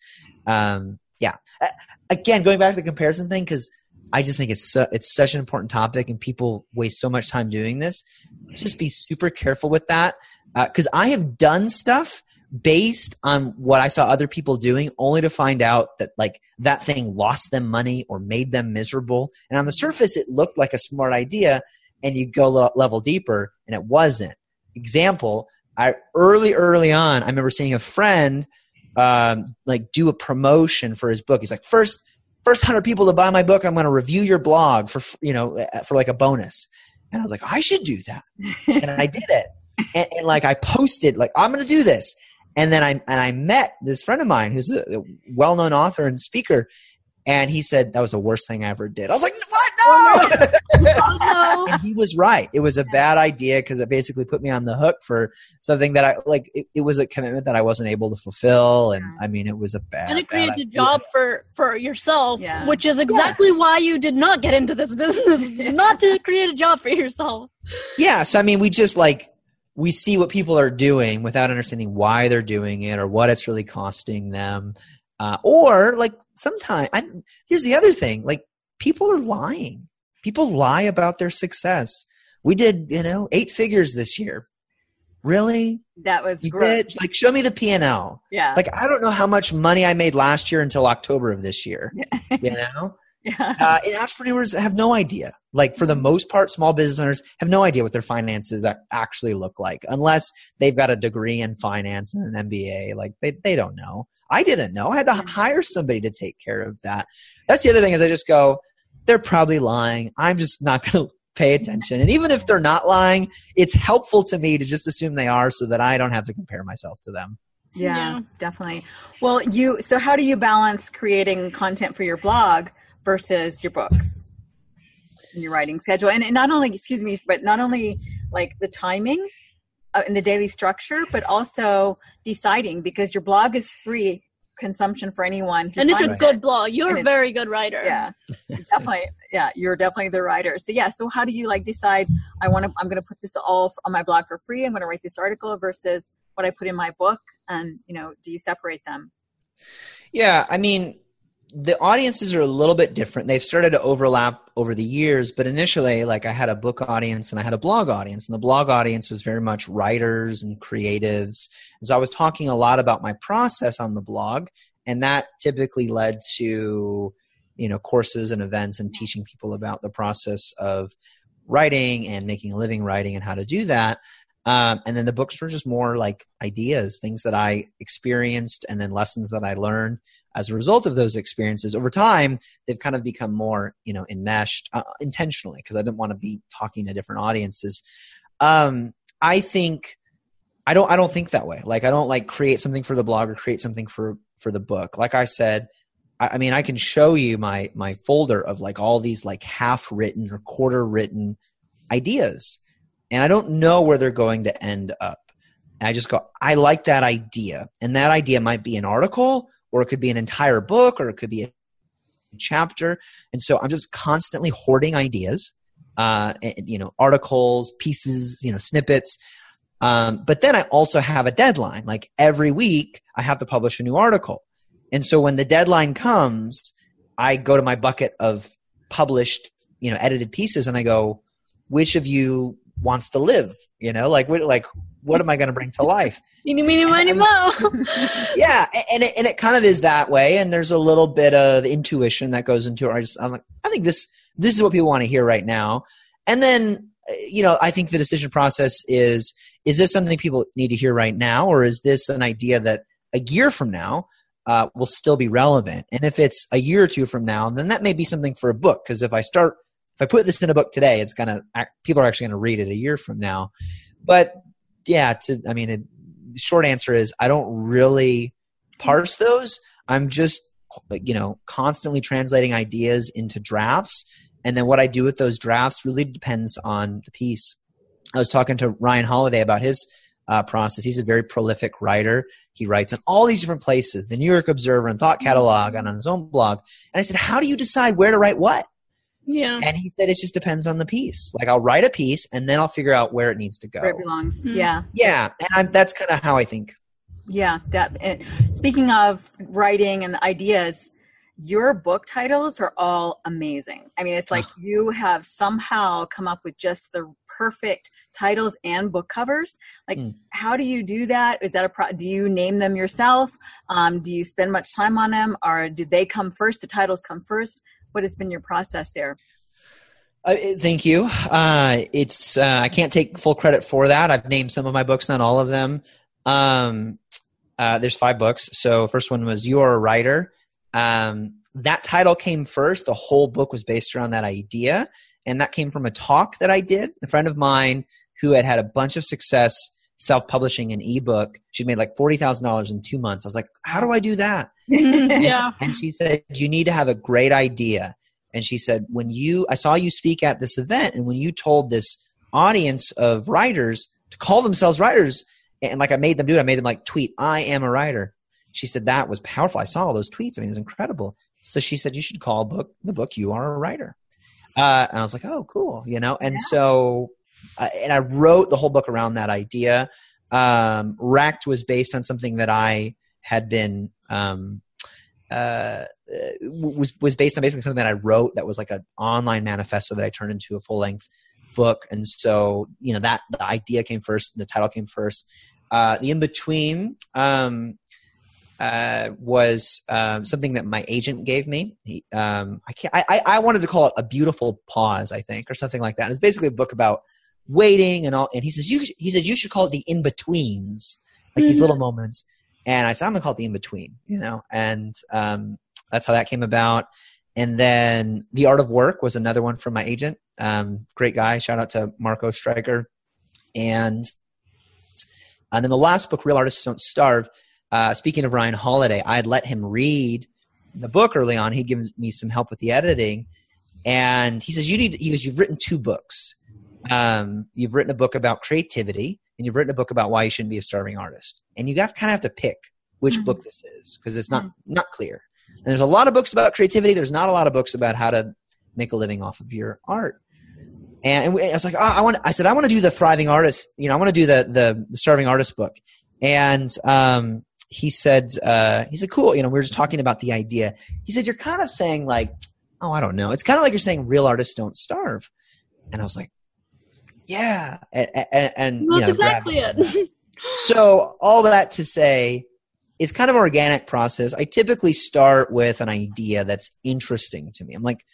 Um, yeah. Again, going back to the comparison thing, because I just think it's su- it's such an important topic and people waste so much time doing this. Just be super careful with that, because uh, I have done stuff based on what I saw other people doing only to find out that like that thing lost them money or made them miserable. And on the surface, it looked like a smart idea. And you go a level deeper, and it wasn't. Example, I early, early on, I remember seeing a friend um, like do a promotion for his book. He's like, first, first hundred people to buy my book, I'm going to review your blog for, you know, for like a bonus. And I was like, I should do that, and I did it. And, and like I posted, like I'm going to do this. And then I and I met this friend of mine who's a well-known author and speaker, and he said that was the worst thing I ever did. I was like, what? No! Oh, no. And he was right. It was a bad idea because it basically put me on the hook for something that I like. It, it was a commitment that I wasn't able to fulfill, and I mean, it was a bad. And it creates bad a job for for yourself, yeah. which is exactly yeah. why you did not get into this business, not to create a job for yourself. Yeah. So I mean, we just like we see what people are doing without understanding why they're doing it or what it's really costing them, uh, or like sometimes. I, here's the other thing, like. People are lying. People lie about their success. We did, you know, eight figures this year. Really? That was you great. Did? Like, show me the P and L. Yeah. Like, I don't know how much money I made last year until October of this year. You know? Yeah. Uh, and entrepreneurs have no idea. Like for the most part, small business owners have no idea what their finances actually look like unless they've got a degree in finance and an M B A. Like they, they don't know. I didn't know. I had to hire somebody to take care of that. That's the other thing is I just go, they're probably lying. I'm just not going to pay attention. And even if they're not lying, it's helpful to me to just assume they are so that I don't have to compare myself to them. Yeah, Yeah. definitely. Well, you, so how do you balance creating content for your blog versus your books and your writing schedule? And, and not only, excuse me, but not only like the timing uh, and the daily structure, but also deciding, because your blog is free consumption for anyone. And it's a finds good it. blog. You're And a it's- very good writer. Yeah, definitely. Yeah, you're definitely the writer. So yeah, so how do you like decide, I want to, I'm going to put this all on my blog for free, I'm going to write this article versus what I put in my book? And, you know, do you separate them? Yeah, I mean, the audiences are a little bit different. They've started to overlap over the years, but initially, like I had a book audience and I had a blog audience, and the blog audience was very much writers and creatives. And so I was talking a lot about my process on the blog, and that typically led to, you know, courses and events and teaching people about the process of writing and making a living writing and how to do that. Um, and then the books were just more like ideas, things that I experienced and then lessons that I learned as a result of those experiences. Over time, they've kind of become more, you know, enmeshed uh, intentionally because I didn't want to be talking to different audiences. Um, I think I don't I don't think that way. Like I don't like create something for the blog or create something for for the book. Like I said, I, I mean, I can show you my my folder of like all these like half written or quarter written ideas. And I don't know where they're going to end up. And I just go, I like that idea. And that idea might be an article, or it could be an entire book, or it could be a chapter. And so I'm just constantly hoarding ideas, uh, and, you know, articles, pieces, you know, snippets. Um, but then I also have a deadline. Like every week I have to publish a new article. And so when the deadline comes, I go to my bucket of published, you know, edited pieces and I go, which of you wants to live, you know, like what, like what am I going to bring to life? Eeny, meeny, miny, mo. Yeah, and it, and it kind of is that way. And there's a little bit of intuition that goes into it. I just, I'm like, I think this this is what people want to hear right now. And then, you know, I think the decision process is: is this something people need to hear right now, or is this an idea that a year from now uh, will still be relevant? And if it's a year or two from now, then that may be something for a book. Because if I start If I put this in a book today, it's gonna people are actually gonna read it a year from now. But yeah, to I mean, it, the short answer is I don't really parse those. I'm just you know constantly translating ideas into drafts, and then what I do with those drafts really depends on the piece. I was talking to Ryan Holiday about his uh, process. He's a very prolific writer. He writes in all these different places, the New York Observer and Thought Catalog, and on his own blog. And I said, how do you decide where to write what? Yeah. And he said, it just depends on the piece. Like I'll write a piece and then I'll figure out where it needs to go. Where it belongs. Mhm. Yeah. Yeah. And I'm, that's kind of how I think. Yeah. That. And speaking of writing and the ideas, your book titles are all amazing. I mean, it's like you have somehow come up with just the perfect titles and book covers. Like, Mm. how do you do that? Is that a pro- do you name them yourself? Um, do you spend much time on them, or do they come first? The titles come first? What has been your process there? Uh, thank you. Uh, it's uh, I can't take full credit for that. I've named some of my books, not all of them. Um, uh, there's five books. So first one was You're a Writer. Um, that title came first. The whole book was based around that idea. And that came from a talk that I did. A friend of mine who had had a bunch of success self-publishing an ebook. She'd made like forty thousand dollars in two months. I was like, how do I do that? Yeah. And she said, you need to have a great idea. And she said, when you, I saw you speak at this event, and when you told this audience of writers to call themselves writers, and like I made them do it, I made them like tweet, I am a writer. She said, that was powerful. I saw all those tweets. I mean, it was incredible. So she said, you should call book the book, You Are a Writer. Uh, and I was like, oh, cool. You know? And yeah. so, uh, and I wrote the whole book around that idea. Um, Wrecked was based on something that I had been, um, uh, was, was based on basically something that I wrote that was like an online manifesto that I turned into a full length book. And so, you know, that the idea came first, the title came first. Uh, the in-between, um, uh, was um, something that my agent gave me. He, um, I can't. I, I wanted to call it A Beautiful Pause, I think, or something like that. It's basically a book about waiting and all. And he says, you, he said, you should call it the in-betweens, like mm-hmm. these little moments. And I said, I'm gonna call it the in-between, you know. And um, that's how that came about. And then The Art of Work was another one from my agent. Um, great guy. Shout out to Marco Stryker. And and then the last book, Real Artists Don't Starve. Uh, speaking of Ryan Holiday, I had let him read the book early on. He'd given me some help with the editing, and he says, "You need." He goes, "You've written two books. Um, you've written a book about creativity, and you've written a book about why you shouldn't be a starving artist. And you have kind of have to pick which mm-hmm. book this is because it's not mm-hmm. not clear. And there's a lot of books about creativity. There's not a lot of books about how to make a living off of your art." And, and we, I was like, oh, I want. I said, I want to do the thriving artist. You know, I want to do the the, the starving artist book. And um, he said, uh, he said, cool. You know, we were just talking about the idea. He said, you're kind of saying like, oh, I don't know. It's kind of like you're saying real artists don't starve. And I was like, yeah. And, and, and well, you know, that's exactly it. So all that to say, it's kind of an organic process. I typically start with an idea that's interesting to me. I'm like,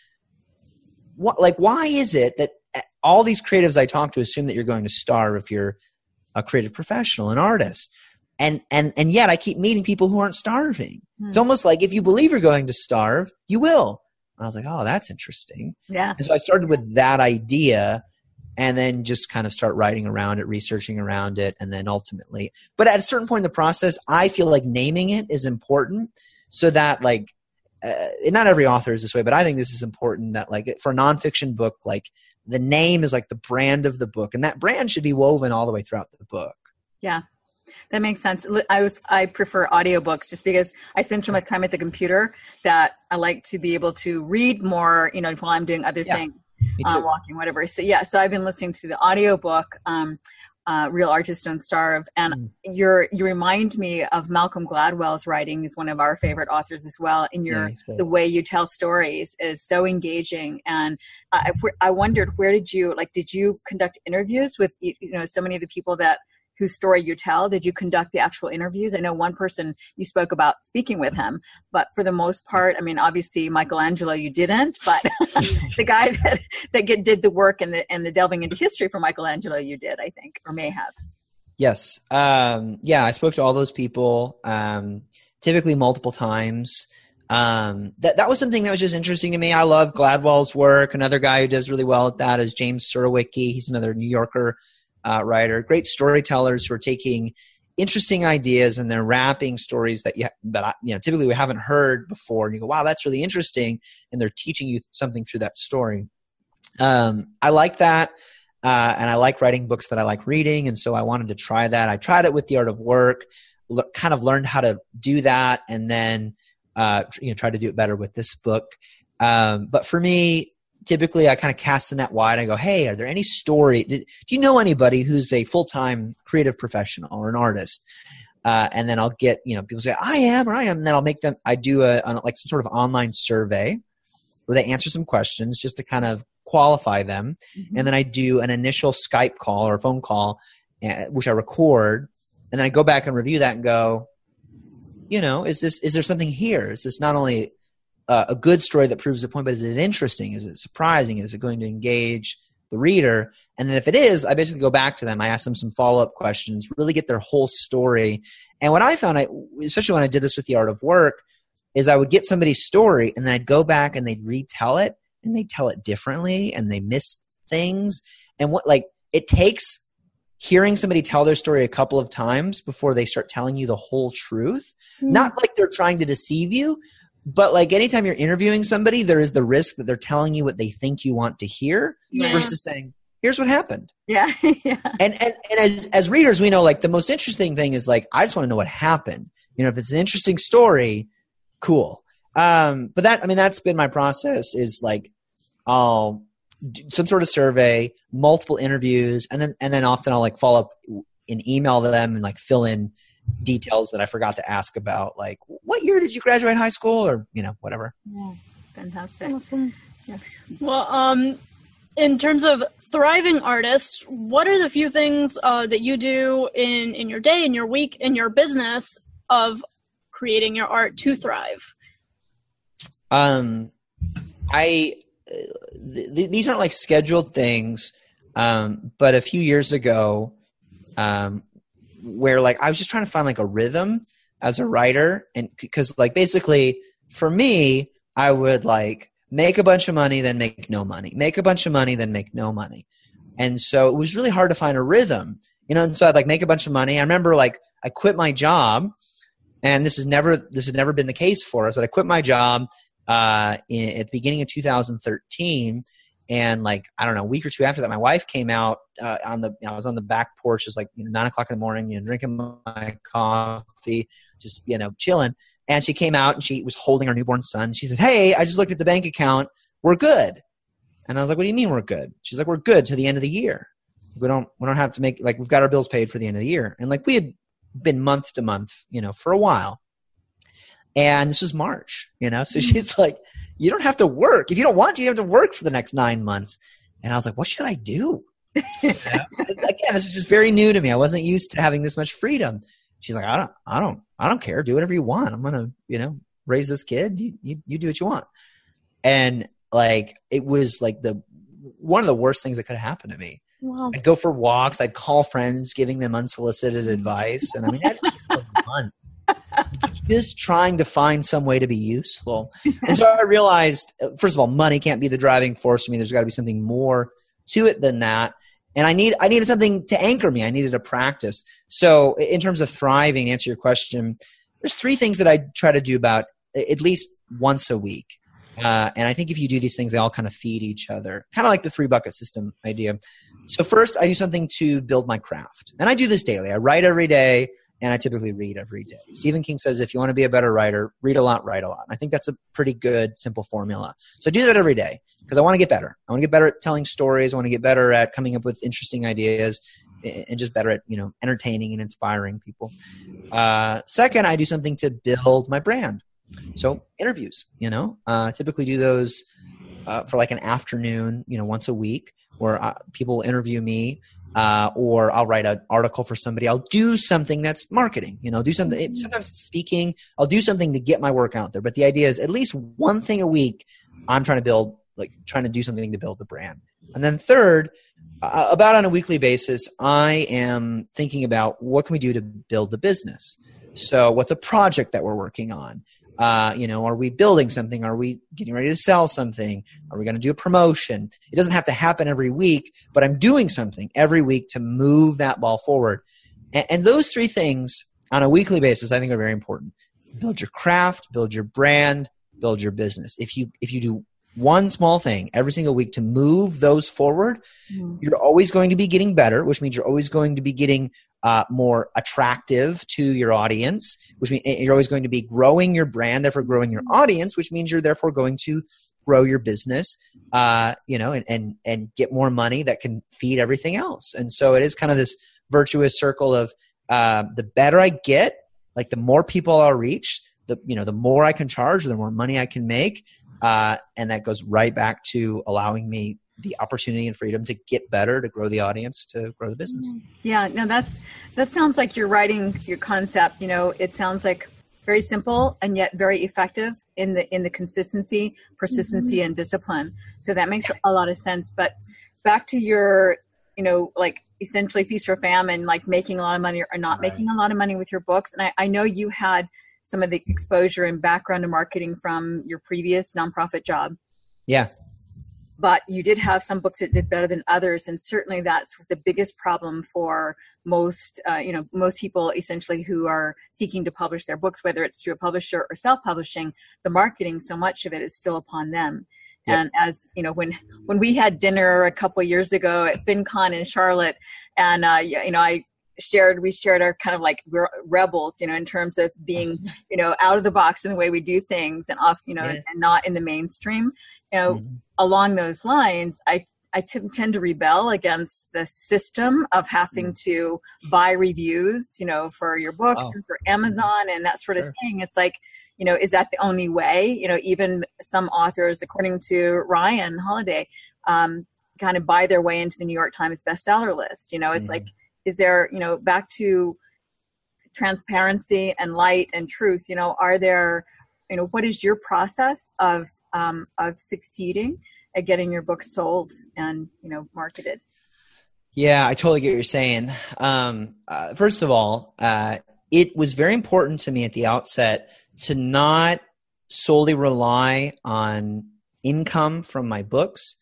what? Like, why is it that all these creatives I talk to assume that you're going to starve if you're a creative professional, an artist? And and and yet I keep meeting people who aren't starving. Hmm. It's almost like if you believe you're going to starve, you will. And I was like, oh, that's interesting. Yeah. And so I started with that idea and then just kind of start writing around it, researching around it, and then ultimately. But at a certain point in the process, I feel like naming it is important so that like, uh, not every author is this way, but I think this is important that like for a nonfiction book, like the name is like the brand of the book, and that brand should be woven all the way throughout the book. Yeah. That makes sense. I was I prefer audiobooks just because I spend so much time at the computer that I like to be able to read more, you know, while I'm doing other yeah, things, uh, walking, whatever. So yeah, so I've been listening to the audiobook, um, uh, Real Artists Don't Starve. And mm. you're, you remind me of Malcolm Gladwell's writing. He's one of our favorite authors as well. And your, yeah, the way you tell stories is so engaging. And uh, I, I wondered, where did you, like, did you conduct interviews with, you know, so many of the people that, whose story you tell? Did you conduct the actual interviews? I know one person you spoke about speaking with him, but for the most part, I mean, obviously Michelangelo you didn't, but the guy that, that get, did the work and the, and the delving into history for Michelangelo you did, I think, or may have. Yes. Um, yeah, I spoke to all those people, um, typically multiple times. Um, that, that was something that was just interesting to me. I love Gladwell's work. Another guy who does really well at that is James Surowiecki. He's another New Yorker Uh, writer, great storytellers who are taking interesting ideas and they're wrapping stories that you that I, you know typically we haven't heard before, and you go, wow, that's really interesting, and they're teaching you something through that story. Um, I like that, uh, and I like writing books that I like reading, and so I wanted to try that. I tried it with The Art of Work, l- kind of learned how to do that, and then uh, you know try to do it better with this book. Um, but for me, typically, I kind of cast the net wide. I go, hey, are there any story? Do, do you know anybody who's a full-time creative professional or an artist? Uh, and then I'll get, you know, people say, I am or I am. And then I'll make them, I do a, a like some sort of online survey where they answer some questions just to kind of qualify them. Mm-hmm. And then I do an initial Skype call or a phone call, uh, which I record. And then I go back and review that and go, you know, is this, is there something here? Is this not only Uh, a good story that proves the point, but is it interesting? Is it surprising? Is it going to engage the reader? And then if it is, I basically go back to them. I ask them some follow-up questions, really get their whole story. And what I found, I, especially when I did this with The Art of Work, is I would get somebody's story and then I'd go back and they'd retell it and they'd tell it differently and they missed things. And what, like, it takes hearing somebody tell their story a couple of times before they start telling you the whole truth. Mm. Not like they're trying to deceive you, but like anytime you're interviewing somebody, there is the risk that they're telling you what they think you want to hear yeah. versus saying, here's what happened. Yeah. yeah. And, and, and as, as readers, we know like the most interesting thing is like, I just want to know what happened. You know, if it's an interesting story, cool. Um, but that, I mean, that's been my process is like, I'll do some sort of survey, multiple interviews, and then, and then often I'll like follow up and email them and like fill in details that I forgot to ask about, like what year did you graduate high school, or you know, whatever. Yeah, fantastic. Awesome. Yeah. Well, um, in terms of thriving artists, what are the few things uh, that you do in in your day, in your week, in your business of creating your art to thrive? Um, I, th- th- these aren't like scheduled things. Um, but a few years ago, um, where like, I was just trying to find like a rhythm as a writer. And because like, basically for me, I would like make a bunch of money, then make no money, make a bunch of money, then make no money. And so it was really hard to find a rhythm, you know? And so I'd like make a bunch of money. I remember like I quit my job, and this has never, this has never been the case for us, but I quit my job uh, in, at the beginning of two thousand thirteen. And like, I don't know, a week or two after that, my wife came out uh, on the, you know, I was on the back porch, just like, you know, nine o'clock in the morning, you know, drinking my coffee, just, you know, chilling. And she came out and she was holding our newborn son. She said, "Hey, I just looked at the bank account. We're good." And I was like, "What do you mean we're good?" She's like, "We're good to the end of the year. We don't, we don't have to make, like, we've got our bills paid for the end of the year." And like, we had been month to month, you know, for a while. And this was March, you know? So she's like, "You don't have to work. If you don't want to, you don't have to work for the next nine months. And I was like, "What should I do?" Again, this was just very new to me. I wasn't used to having this much freedom. She's like, I don't, I don't, I don't care. Do whatever you want. I'm going to, you know, raise this kid. You, you, you do what you want. And like, it was like the, one of the worst things that could have happened to me. Wow. I'd go for walks. I'd call friends, giving them unsolicited advice. And I mean, I'd for fun. Just trying to find some way to be useful. And so I realized, first of all, money can't be the driving force for me. There's got to be something more to it than that. And I need, I needed something to anchor me. I needed a practice. So in terms of thriving, to answer your question, there's three things that I try to do about at least once a week. Uh, and I think if you do these things, they all kind of feed each other, kind of like the three bucket system idea. So first, I do something to build my craft. And I do this daily. I write every day, and I typically read every day. Stephen King says, if you want to be a better writer, read a lot, write a lot. And I think that's a pretty good, simple formula. So I do that every day because I want to get better. I want to get better at telling stories. I want to get better at coming up with interesting ideas, and just better at, you know, entertaining and inspiring people. Uh, second, I do something to build my brand. So interviews, you know, uh, typically do those uh, for like an afternoon, you know, once a week, where uh, people interview me, uh, or I'll write an article for somebody. I'll do something that's marketing, you know, do something, sometimes speaking. I'll do something to get my work out there. But the idea is at least one thing a week, I'm trying to build, like trying to do something to build the brand. And then third, uh, about on a weekly basis, I am thinking about what can we do to build the business. So what's a project that we're working on? Uh, you know, are we building something? Are we getting ready to sell something? Are we going to do a promotion? It doesn't have to happen every week, but I'm doing something every week to move that ball forward. And, and those three things on a weekly basis, I think are very important. Build your craft, build your brand, build your business. If you, if you do one small thing every single week to move those forward, mm. you're always going to be getting better, which means you're always going to be getting Uh, more attractive to your audience, which means you're always going to be growing your brand, therefore growing your audience, which means you're therefore going to grow your business, uh, you know, and, and, and get more money that can feed everything else. And so it is kind of this virtuous circle of uh, the better I get, like the more people I'll reach, the, you know, the more I can charge, the more money I can make. Uh, and that goes right back to allowing me the opportunity and freedom to get better, to grow the audience, to grow the business. Yeah, no, that's, that sounds like you're writing your concept. You know, it sounds like very simple and yet very effective in the, in the consistency, persistency, mm-hmm. and discipline. So that makes a lot of sense. But back to your, you know, like essentially feast or famine, like making a lot of money or not right. making a lot of money with your books. And I, I know you had some of the exposure and background to marketing from your previous nonprofit job. Yeah. But you did have some books that did better than others, and certainly that's the biggest problem for most, uh, you know, most people essentially who are seeking to publish their books, whether it's through a publisher or self-publishing. The marketing, so much of it is still upon them. Yep. And as you know, when when we had dinner a couple of years ago at FinCon in Charlotte, and uh, you know, I shared we shared our kind of like we're rebels, you know, in terms of being, you know, out of the box in the way we do things, and off, you know, yeah. and not in the mainstream. You know, mm-hmm. along those lines, I, I t- tend to rebel against the system of having mm. to buy reviews, you know, for your books oh. and for Amazon and that sort sure. of thing. It's like, you know, is that the only way? You know, even some authors, according to Ryan Holiday, um, kind of buy their way into the New York Times bestseller list. You know, it's mm. like, is there, you know, back to transparency and light and truth, you know, are there, you know, what is your process of um, of succeeding at getting your book sold and, you know, marketed? Yeah, I totally get what you're saying. Um, uh, first of all, uh, it was very important to me at the outset to not solely rely on income from my books.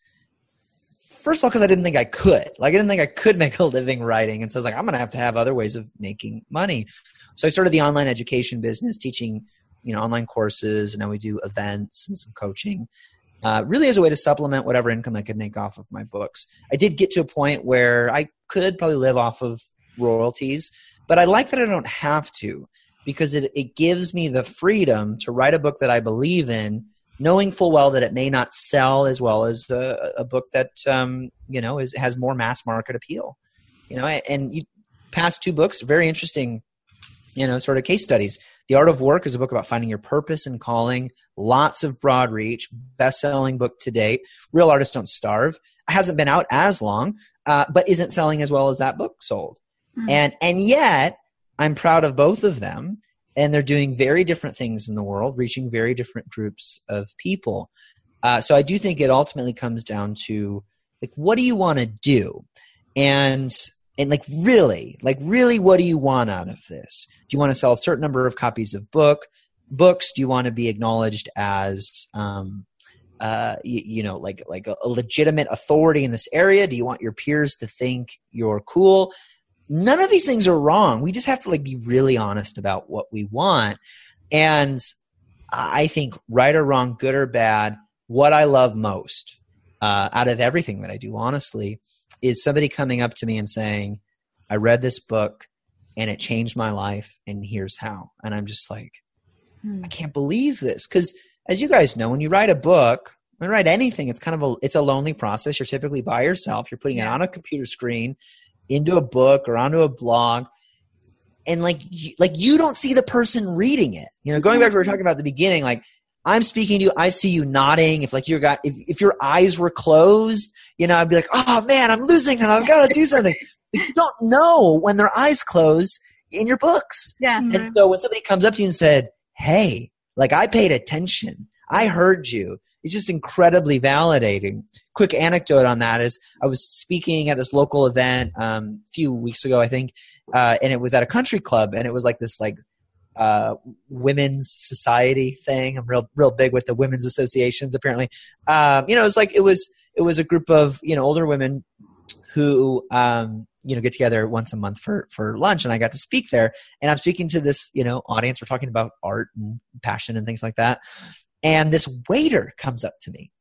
First of all, because I didn't think I could. Like, I didn't think I could make a living writing. And so I was like, I'm going to have to have other ways of making money. So I started the online education business, teaching, you know, online courses, and now we do events and some coaching. Uh, really as a way to supplement whatever income I could make off of my books. I did get to a point where I could probably live off of royalties, but I like that I don't have to, because it, it gives me the freedom to write a book that I believe in, knowing full well that it may not sell as well as a, a book that um, you know is, has more mass market appeal. You know, and you, past two books, very interesting, you know, sort of case studies. The Art of Work is a book about finding your purpose and calling. Lots of broad reach, best-selling book to date. Real Artists Don't Starve hasn't been out as long, uh, but isn't selling as well as that book sold. Mm-hmm. And and yet, I'm proud of both of them, and they're doing very different things in the world, reaching very different groups of people. Uh, so I do think it ultimately comes down to, like, what do you want to do? And And like really, like really, what do you want out of this? Do you want to sell a certain number of copies of book books? Do you want to be acknowledged as, um, uh, you, you know, like like a, a legitimate authority in this area? Do you want your peers to think you're cool? None of these things are wrong. We just have to like be really honest about what we want. And I think, right or wrong, good or bad, what I love most uh, out of everything that I do, honestly, is somebody coming up to me and saying, I read this book and it changed my life, and here's how. And I'm just like, hmm. I can't believe this. Because as you guys know, when you write a book, when you write anything, it's kind of a, it's a lonely process. You're typically by yourself. You're putting yeah. it on a computer screen, into a book or onto a blog. And like, you, like you don't see the person reading it. You know, going back to what we were talking about at the beginning, like, I'm speaking to you, I see you nodding. If like your guy, if, if your eyes were closed, you know, I'd be like, oh man, I'm losing him. I've got to do something. But you don't know when their eyes close in your books. Yeah. And Mm-hmm. so when somebody comes up to you and said, hey, like I paid attention, I heard you, it's just incredibly validating. Quick anecdote on that is I was speaking at this local event um, a few weeks ago, I think, uh, and it was at a country club, and it was like this like, uh, women's society thing. I'm real, real big with the women's associations, apparently. Um, you know, it was like, it was, it was a group of, you know, older women who, um, you know, get together once a month for, for lunch. And I got to speak there, and I'm speaking to this, you know, audience. We're talking about art and passion and things like that. And this waiter comes up to me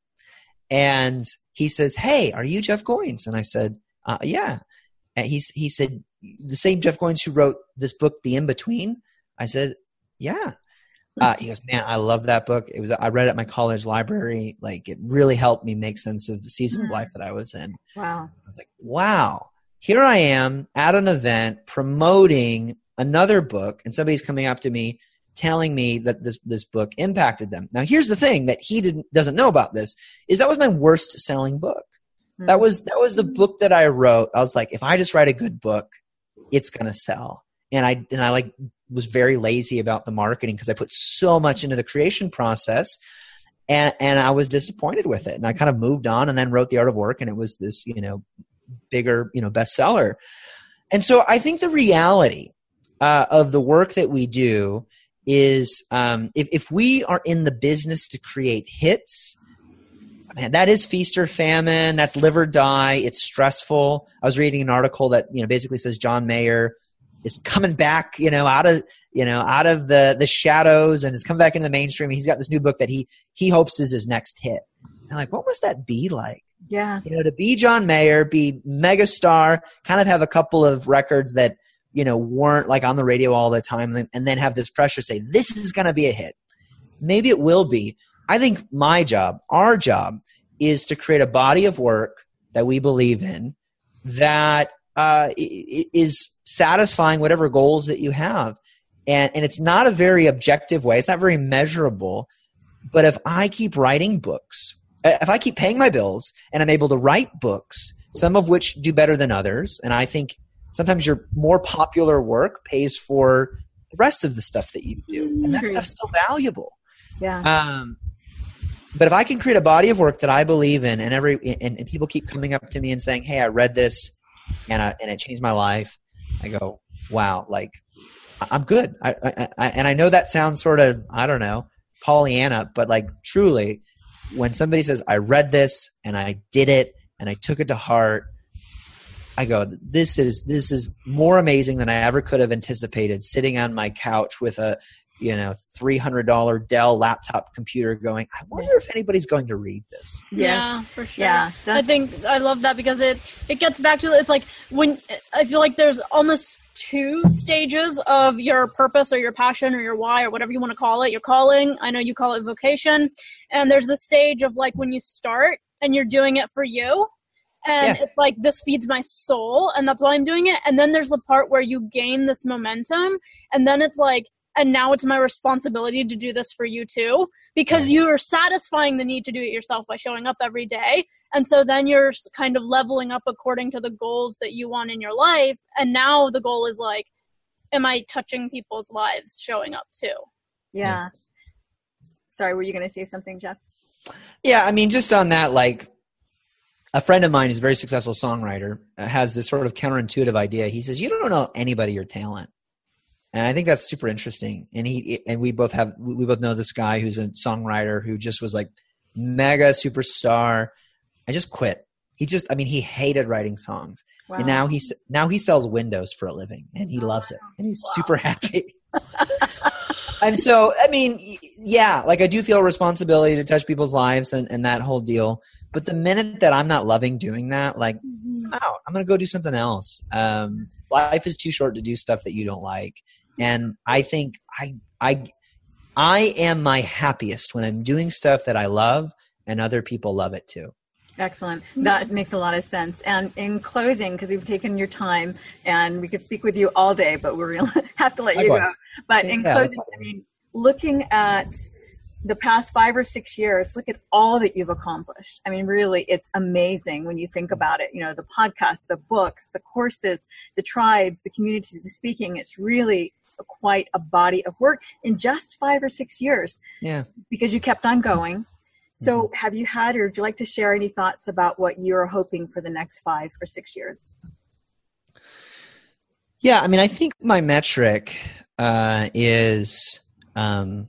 and he says, hey, are you Jeff Goins? And I said, uh, yeah. And he's, he said, the same Jeff Goins who wrote this book, The In-Between? I said, yeah. Uh, he goes, man, I love that book. It was, I read it at my college library. Like, it really helped me make sense of the season of life that I was in. Wow. I was like, wow, here I am at an event promoting another book, and somebody's coming up to me telling me that this, this book impacted them. Now, here's the thing that he didn't, doesn't know about this is that was my worst selling book. Mm-hmm. That was, that was the book that I wrote. I was like, if I just write a good book, it's going to sell. And I, and I like was very lazy about the marketing because I put so much into the creation process, and, and I was disappointed with it. And I kind of moved on and then wrote The Art of Work, and it was this, you know, bigger, you know, bestseller. And so I think the reality uh, of the work that we do is um, if, if we are in the business to create hits, man, that is feast or famine. That's live or die. It's stressful. I was reading an article that, you know, basically says John Mayer is coming back, you know, out of, you know, out of the, the shadows, and is coming back into the mainstream. He's got this new book that he, he hopes is his next hit. And like, what must that be like? Yeah. You know, to be John Mayer, be megastar, kind of have a couple of records that, you know, weren't like on the radio all the time, and, and then have this pressure say, this is going to be a hit. Maybe it will be. I think my job, our job, is to create a body of work that we believe in that uh, is satisfying whatever goals that you have. And, and it's not a very objective way. It's not very measurable. But if I keep writing books, if I keep paying my bills and I'm able to write books, some of which do better than others, and I think sometimes your more popular work pays for the rest of the stuff that you do. And that True. stuff's still valuable. Yeah. Um, but if I can create a body of work that I believe in, and every and, and people keep coming up to me and saying, "Hey, I read this, and I, and it changed my life," I go, "Wow, like I'm good." I, I, I and I know that sounds sort of, I don't know, Pollyanna, but like truly, when somebody says, "I read this and I did it and I took it to heart," I go, "This is this is more amazing than I ever could have anticipated." Sitting on my couch with a you know, three hundred dollars Dell laptop computer going, I wonder if anybody's going to read this. Yes. Yeah, for sure. Yeah, I think I love that because it, it gets back to, it's like when I feel like there's almost two stages of your purpose or your passion or your why or whatever you want to call it, your calling. I know you call it vocation. And there's the stage of like when you start and you're doing it for you. And yeah. it's like, this feeds my soul and that's why I'm doing it. And then there's the part where you gain this momentum and then it's like, and now it's my responsibility to do this for you too, because you are satisfying the need to do it yourself by showing up every day. And so then you're kind of leveling up according to the goals that you want in your life. And now the goal is like, am I touching people's lives showing up too? Yeah. yeah. Sorry, were you going to say something, Jeff? Yeah. I mean, just on that, like a friend of mine who's a very successful songwriter has this sort of counterintuitive idea. He says, you don't know anybody your talent. And I think that's super interesting. And he and we both have we both know this guy who's a songwriter who just was like mega superstar. I just quit. He just I mean he hated writing songs. Wow. And now he's now he sells windows for a living and he loves it. And he's wow. super happy. And so I mean yeah, like I do feel a responsibility to touch people's lives and, and that whole deal. But the minute that I'm not loving doing that, like I'm out. I'm gonna go do something else. Um, life is too short to do stuff that you don't like. And I think I I I am my happiest when I'm doing stuff that I love and other people love it too. Excellent. That makes a lot of sense. And in closing, because we've taken your time and we could speak with you all day, but we really have to let you go. But in yeah, closing, I mean, looking at the past five or six years, look at all that you've accomplished. I mean, really, it's amazing when you think about it. You know, the podcasts, the books, the courses, the tribes, the communities, the speaking. It's really a, quite a body of work in just five or six years. Yeah. Because you kept on going. So mm-hmm. have you had, or would you like to share any thoughts about what you're hoping for the next five or six years? Yeah. I mean, I think my metric uh, is... Um,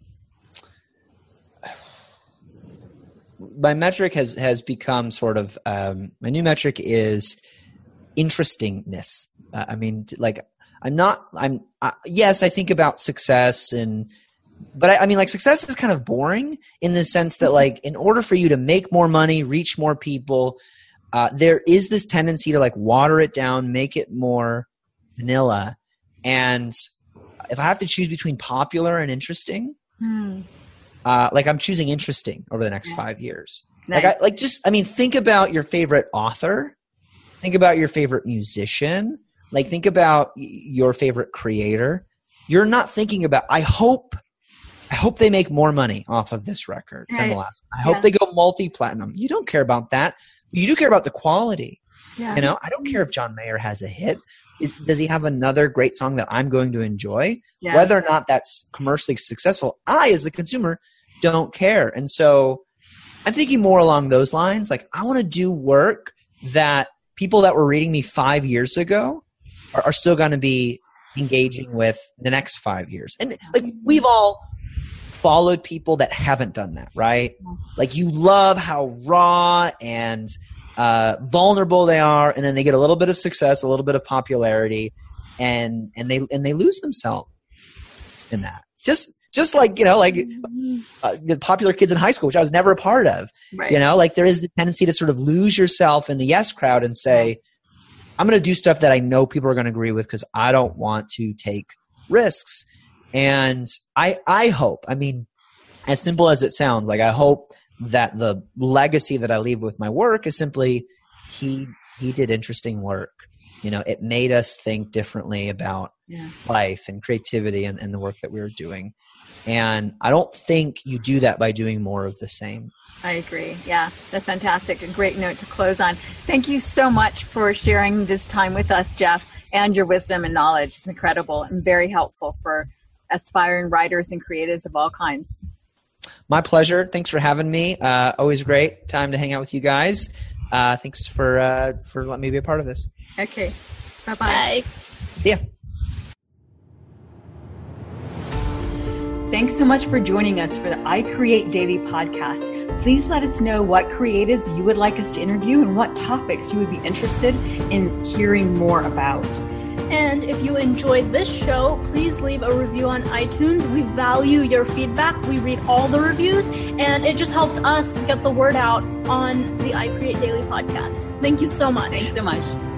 my metric has, has become sort of, um, my new metric is interestingness. Uh, I mean, like I'm not, I'm, uh, yes, I think about success and, but I, I mean like success is kind of boring in the sense that like, in order for you to make more money, reach more people, uh, there is this tendency to like water it down, make it more vanilla. And if I have to choose between popular and interesting, hmm. Uh, like I'm choosing interesting over the next yeah. five years. Nice. Like, I, like just, I mean, think about your favorite author. Think about your favorite musician. Like, think about y- your favorite creator. You're not thinking about. I hope, I hope they make more money off of this record right. than the last one. I hope yeah. they go multi-platinum. You don't care about that. You do care about the quality. Yeah. You know, I don't care if John Mayer has a hit. Is, does he have another great song that I'm going to enjoy? Yeah. Whether or not that's commercially successful, I, as the consumer, don't care. And so I'm thinking more along those lines. Like, I want to do work that people that were reading me five years ago are, are still going to be engaging with the next five years. And like, we've all followed people that haven't done that, right? Like, you love how raw and uh, vulnerable they are, and then they get a little bit of success, a little bit of popularity, and and they and they lose themselves in that. Just just like, you know, like uh, the popular kids in high school, which I was never a part of. Right. You know, like there is the tendency to sort of lose yourself in the yes crowd and say, I'm going to do stuff that I know people are going to agree with because I don't want to take risks. And I I hope, I mean, as simple as it sounds, like I hope that the legacy that I leave with my work is simply he he did interesting work. You know, it made us think differently about yeah. life and creativity and, and the work that we were doing. And I don't think you do that by doing more of the same. I agree. Yeah, that's fantastic. A great note to close on. Thank you so much for sharing this time with us, Jeff. and your wisdom and knowledge is incredible and very helpful for aspiring writers and creatives of all kinds. My pleasure. Thanks for having me. Uh, always great time to hang out with you guys. Uh, thanks for uh, for letting me be a part of this. Okay. Bye-bye. Bye. See ya. Thanks so much for joining us for the I Create Daily podcast. Please let us know what creatives you would like us to interview and what topics you would be interested in hearing more about. And if you enjoyed this show, please leave a review on iTunes. We value your feedback. We read all the reviews, and it just helps us get the word out on the I Create Daily podcast. Thank you so much. Thanks so much.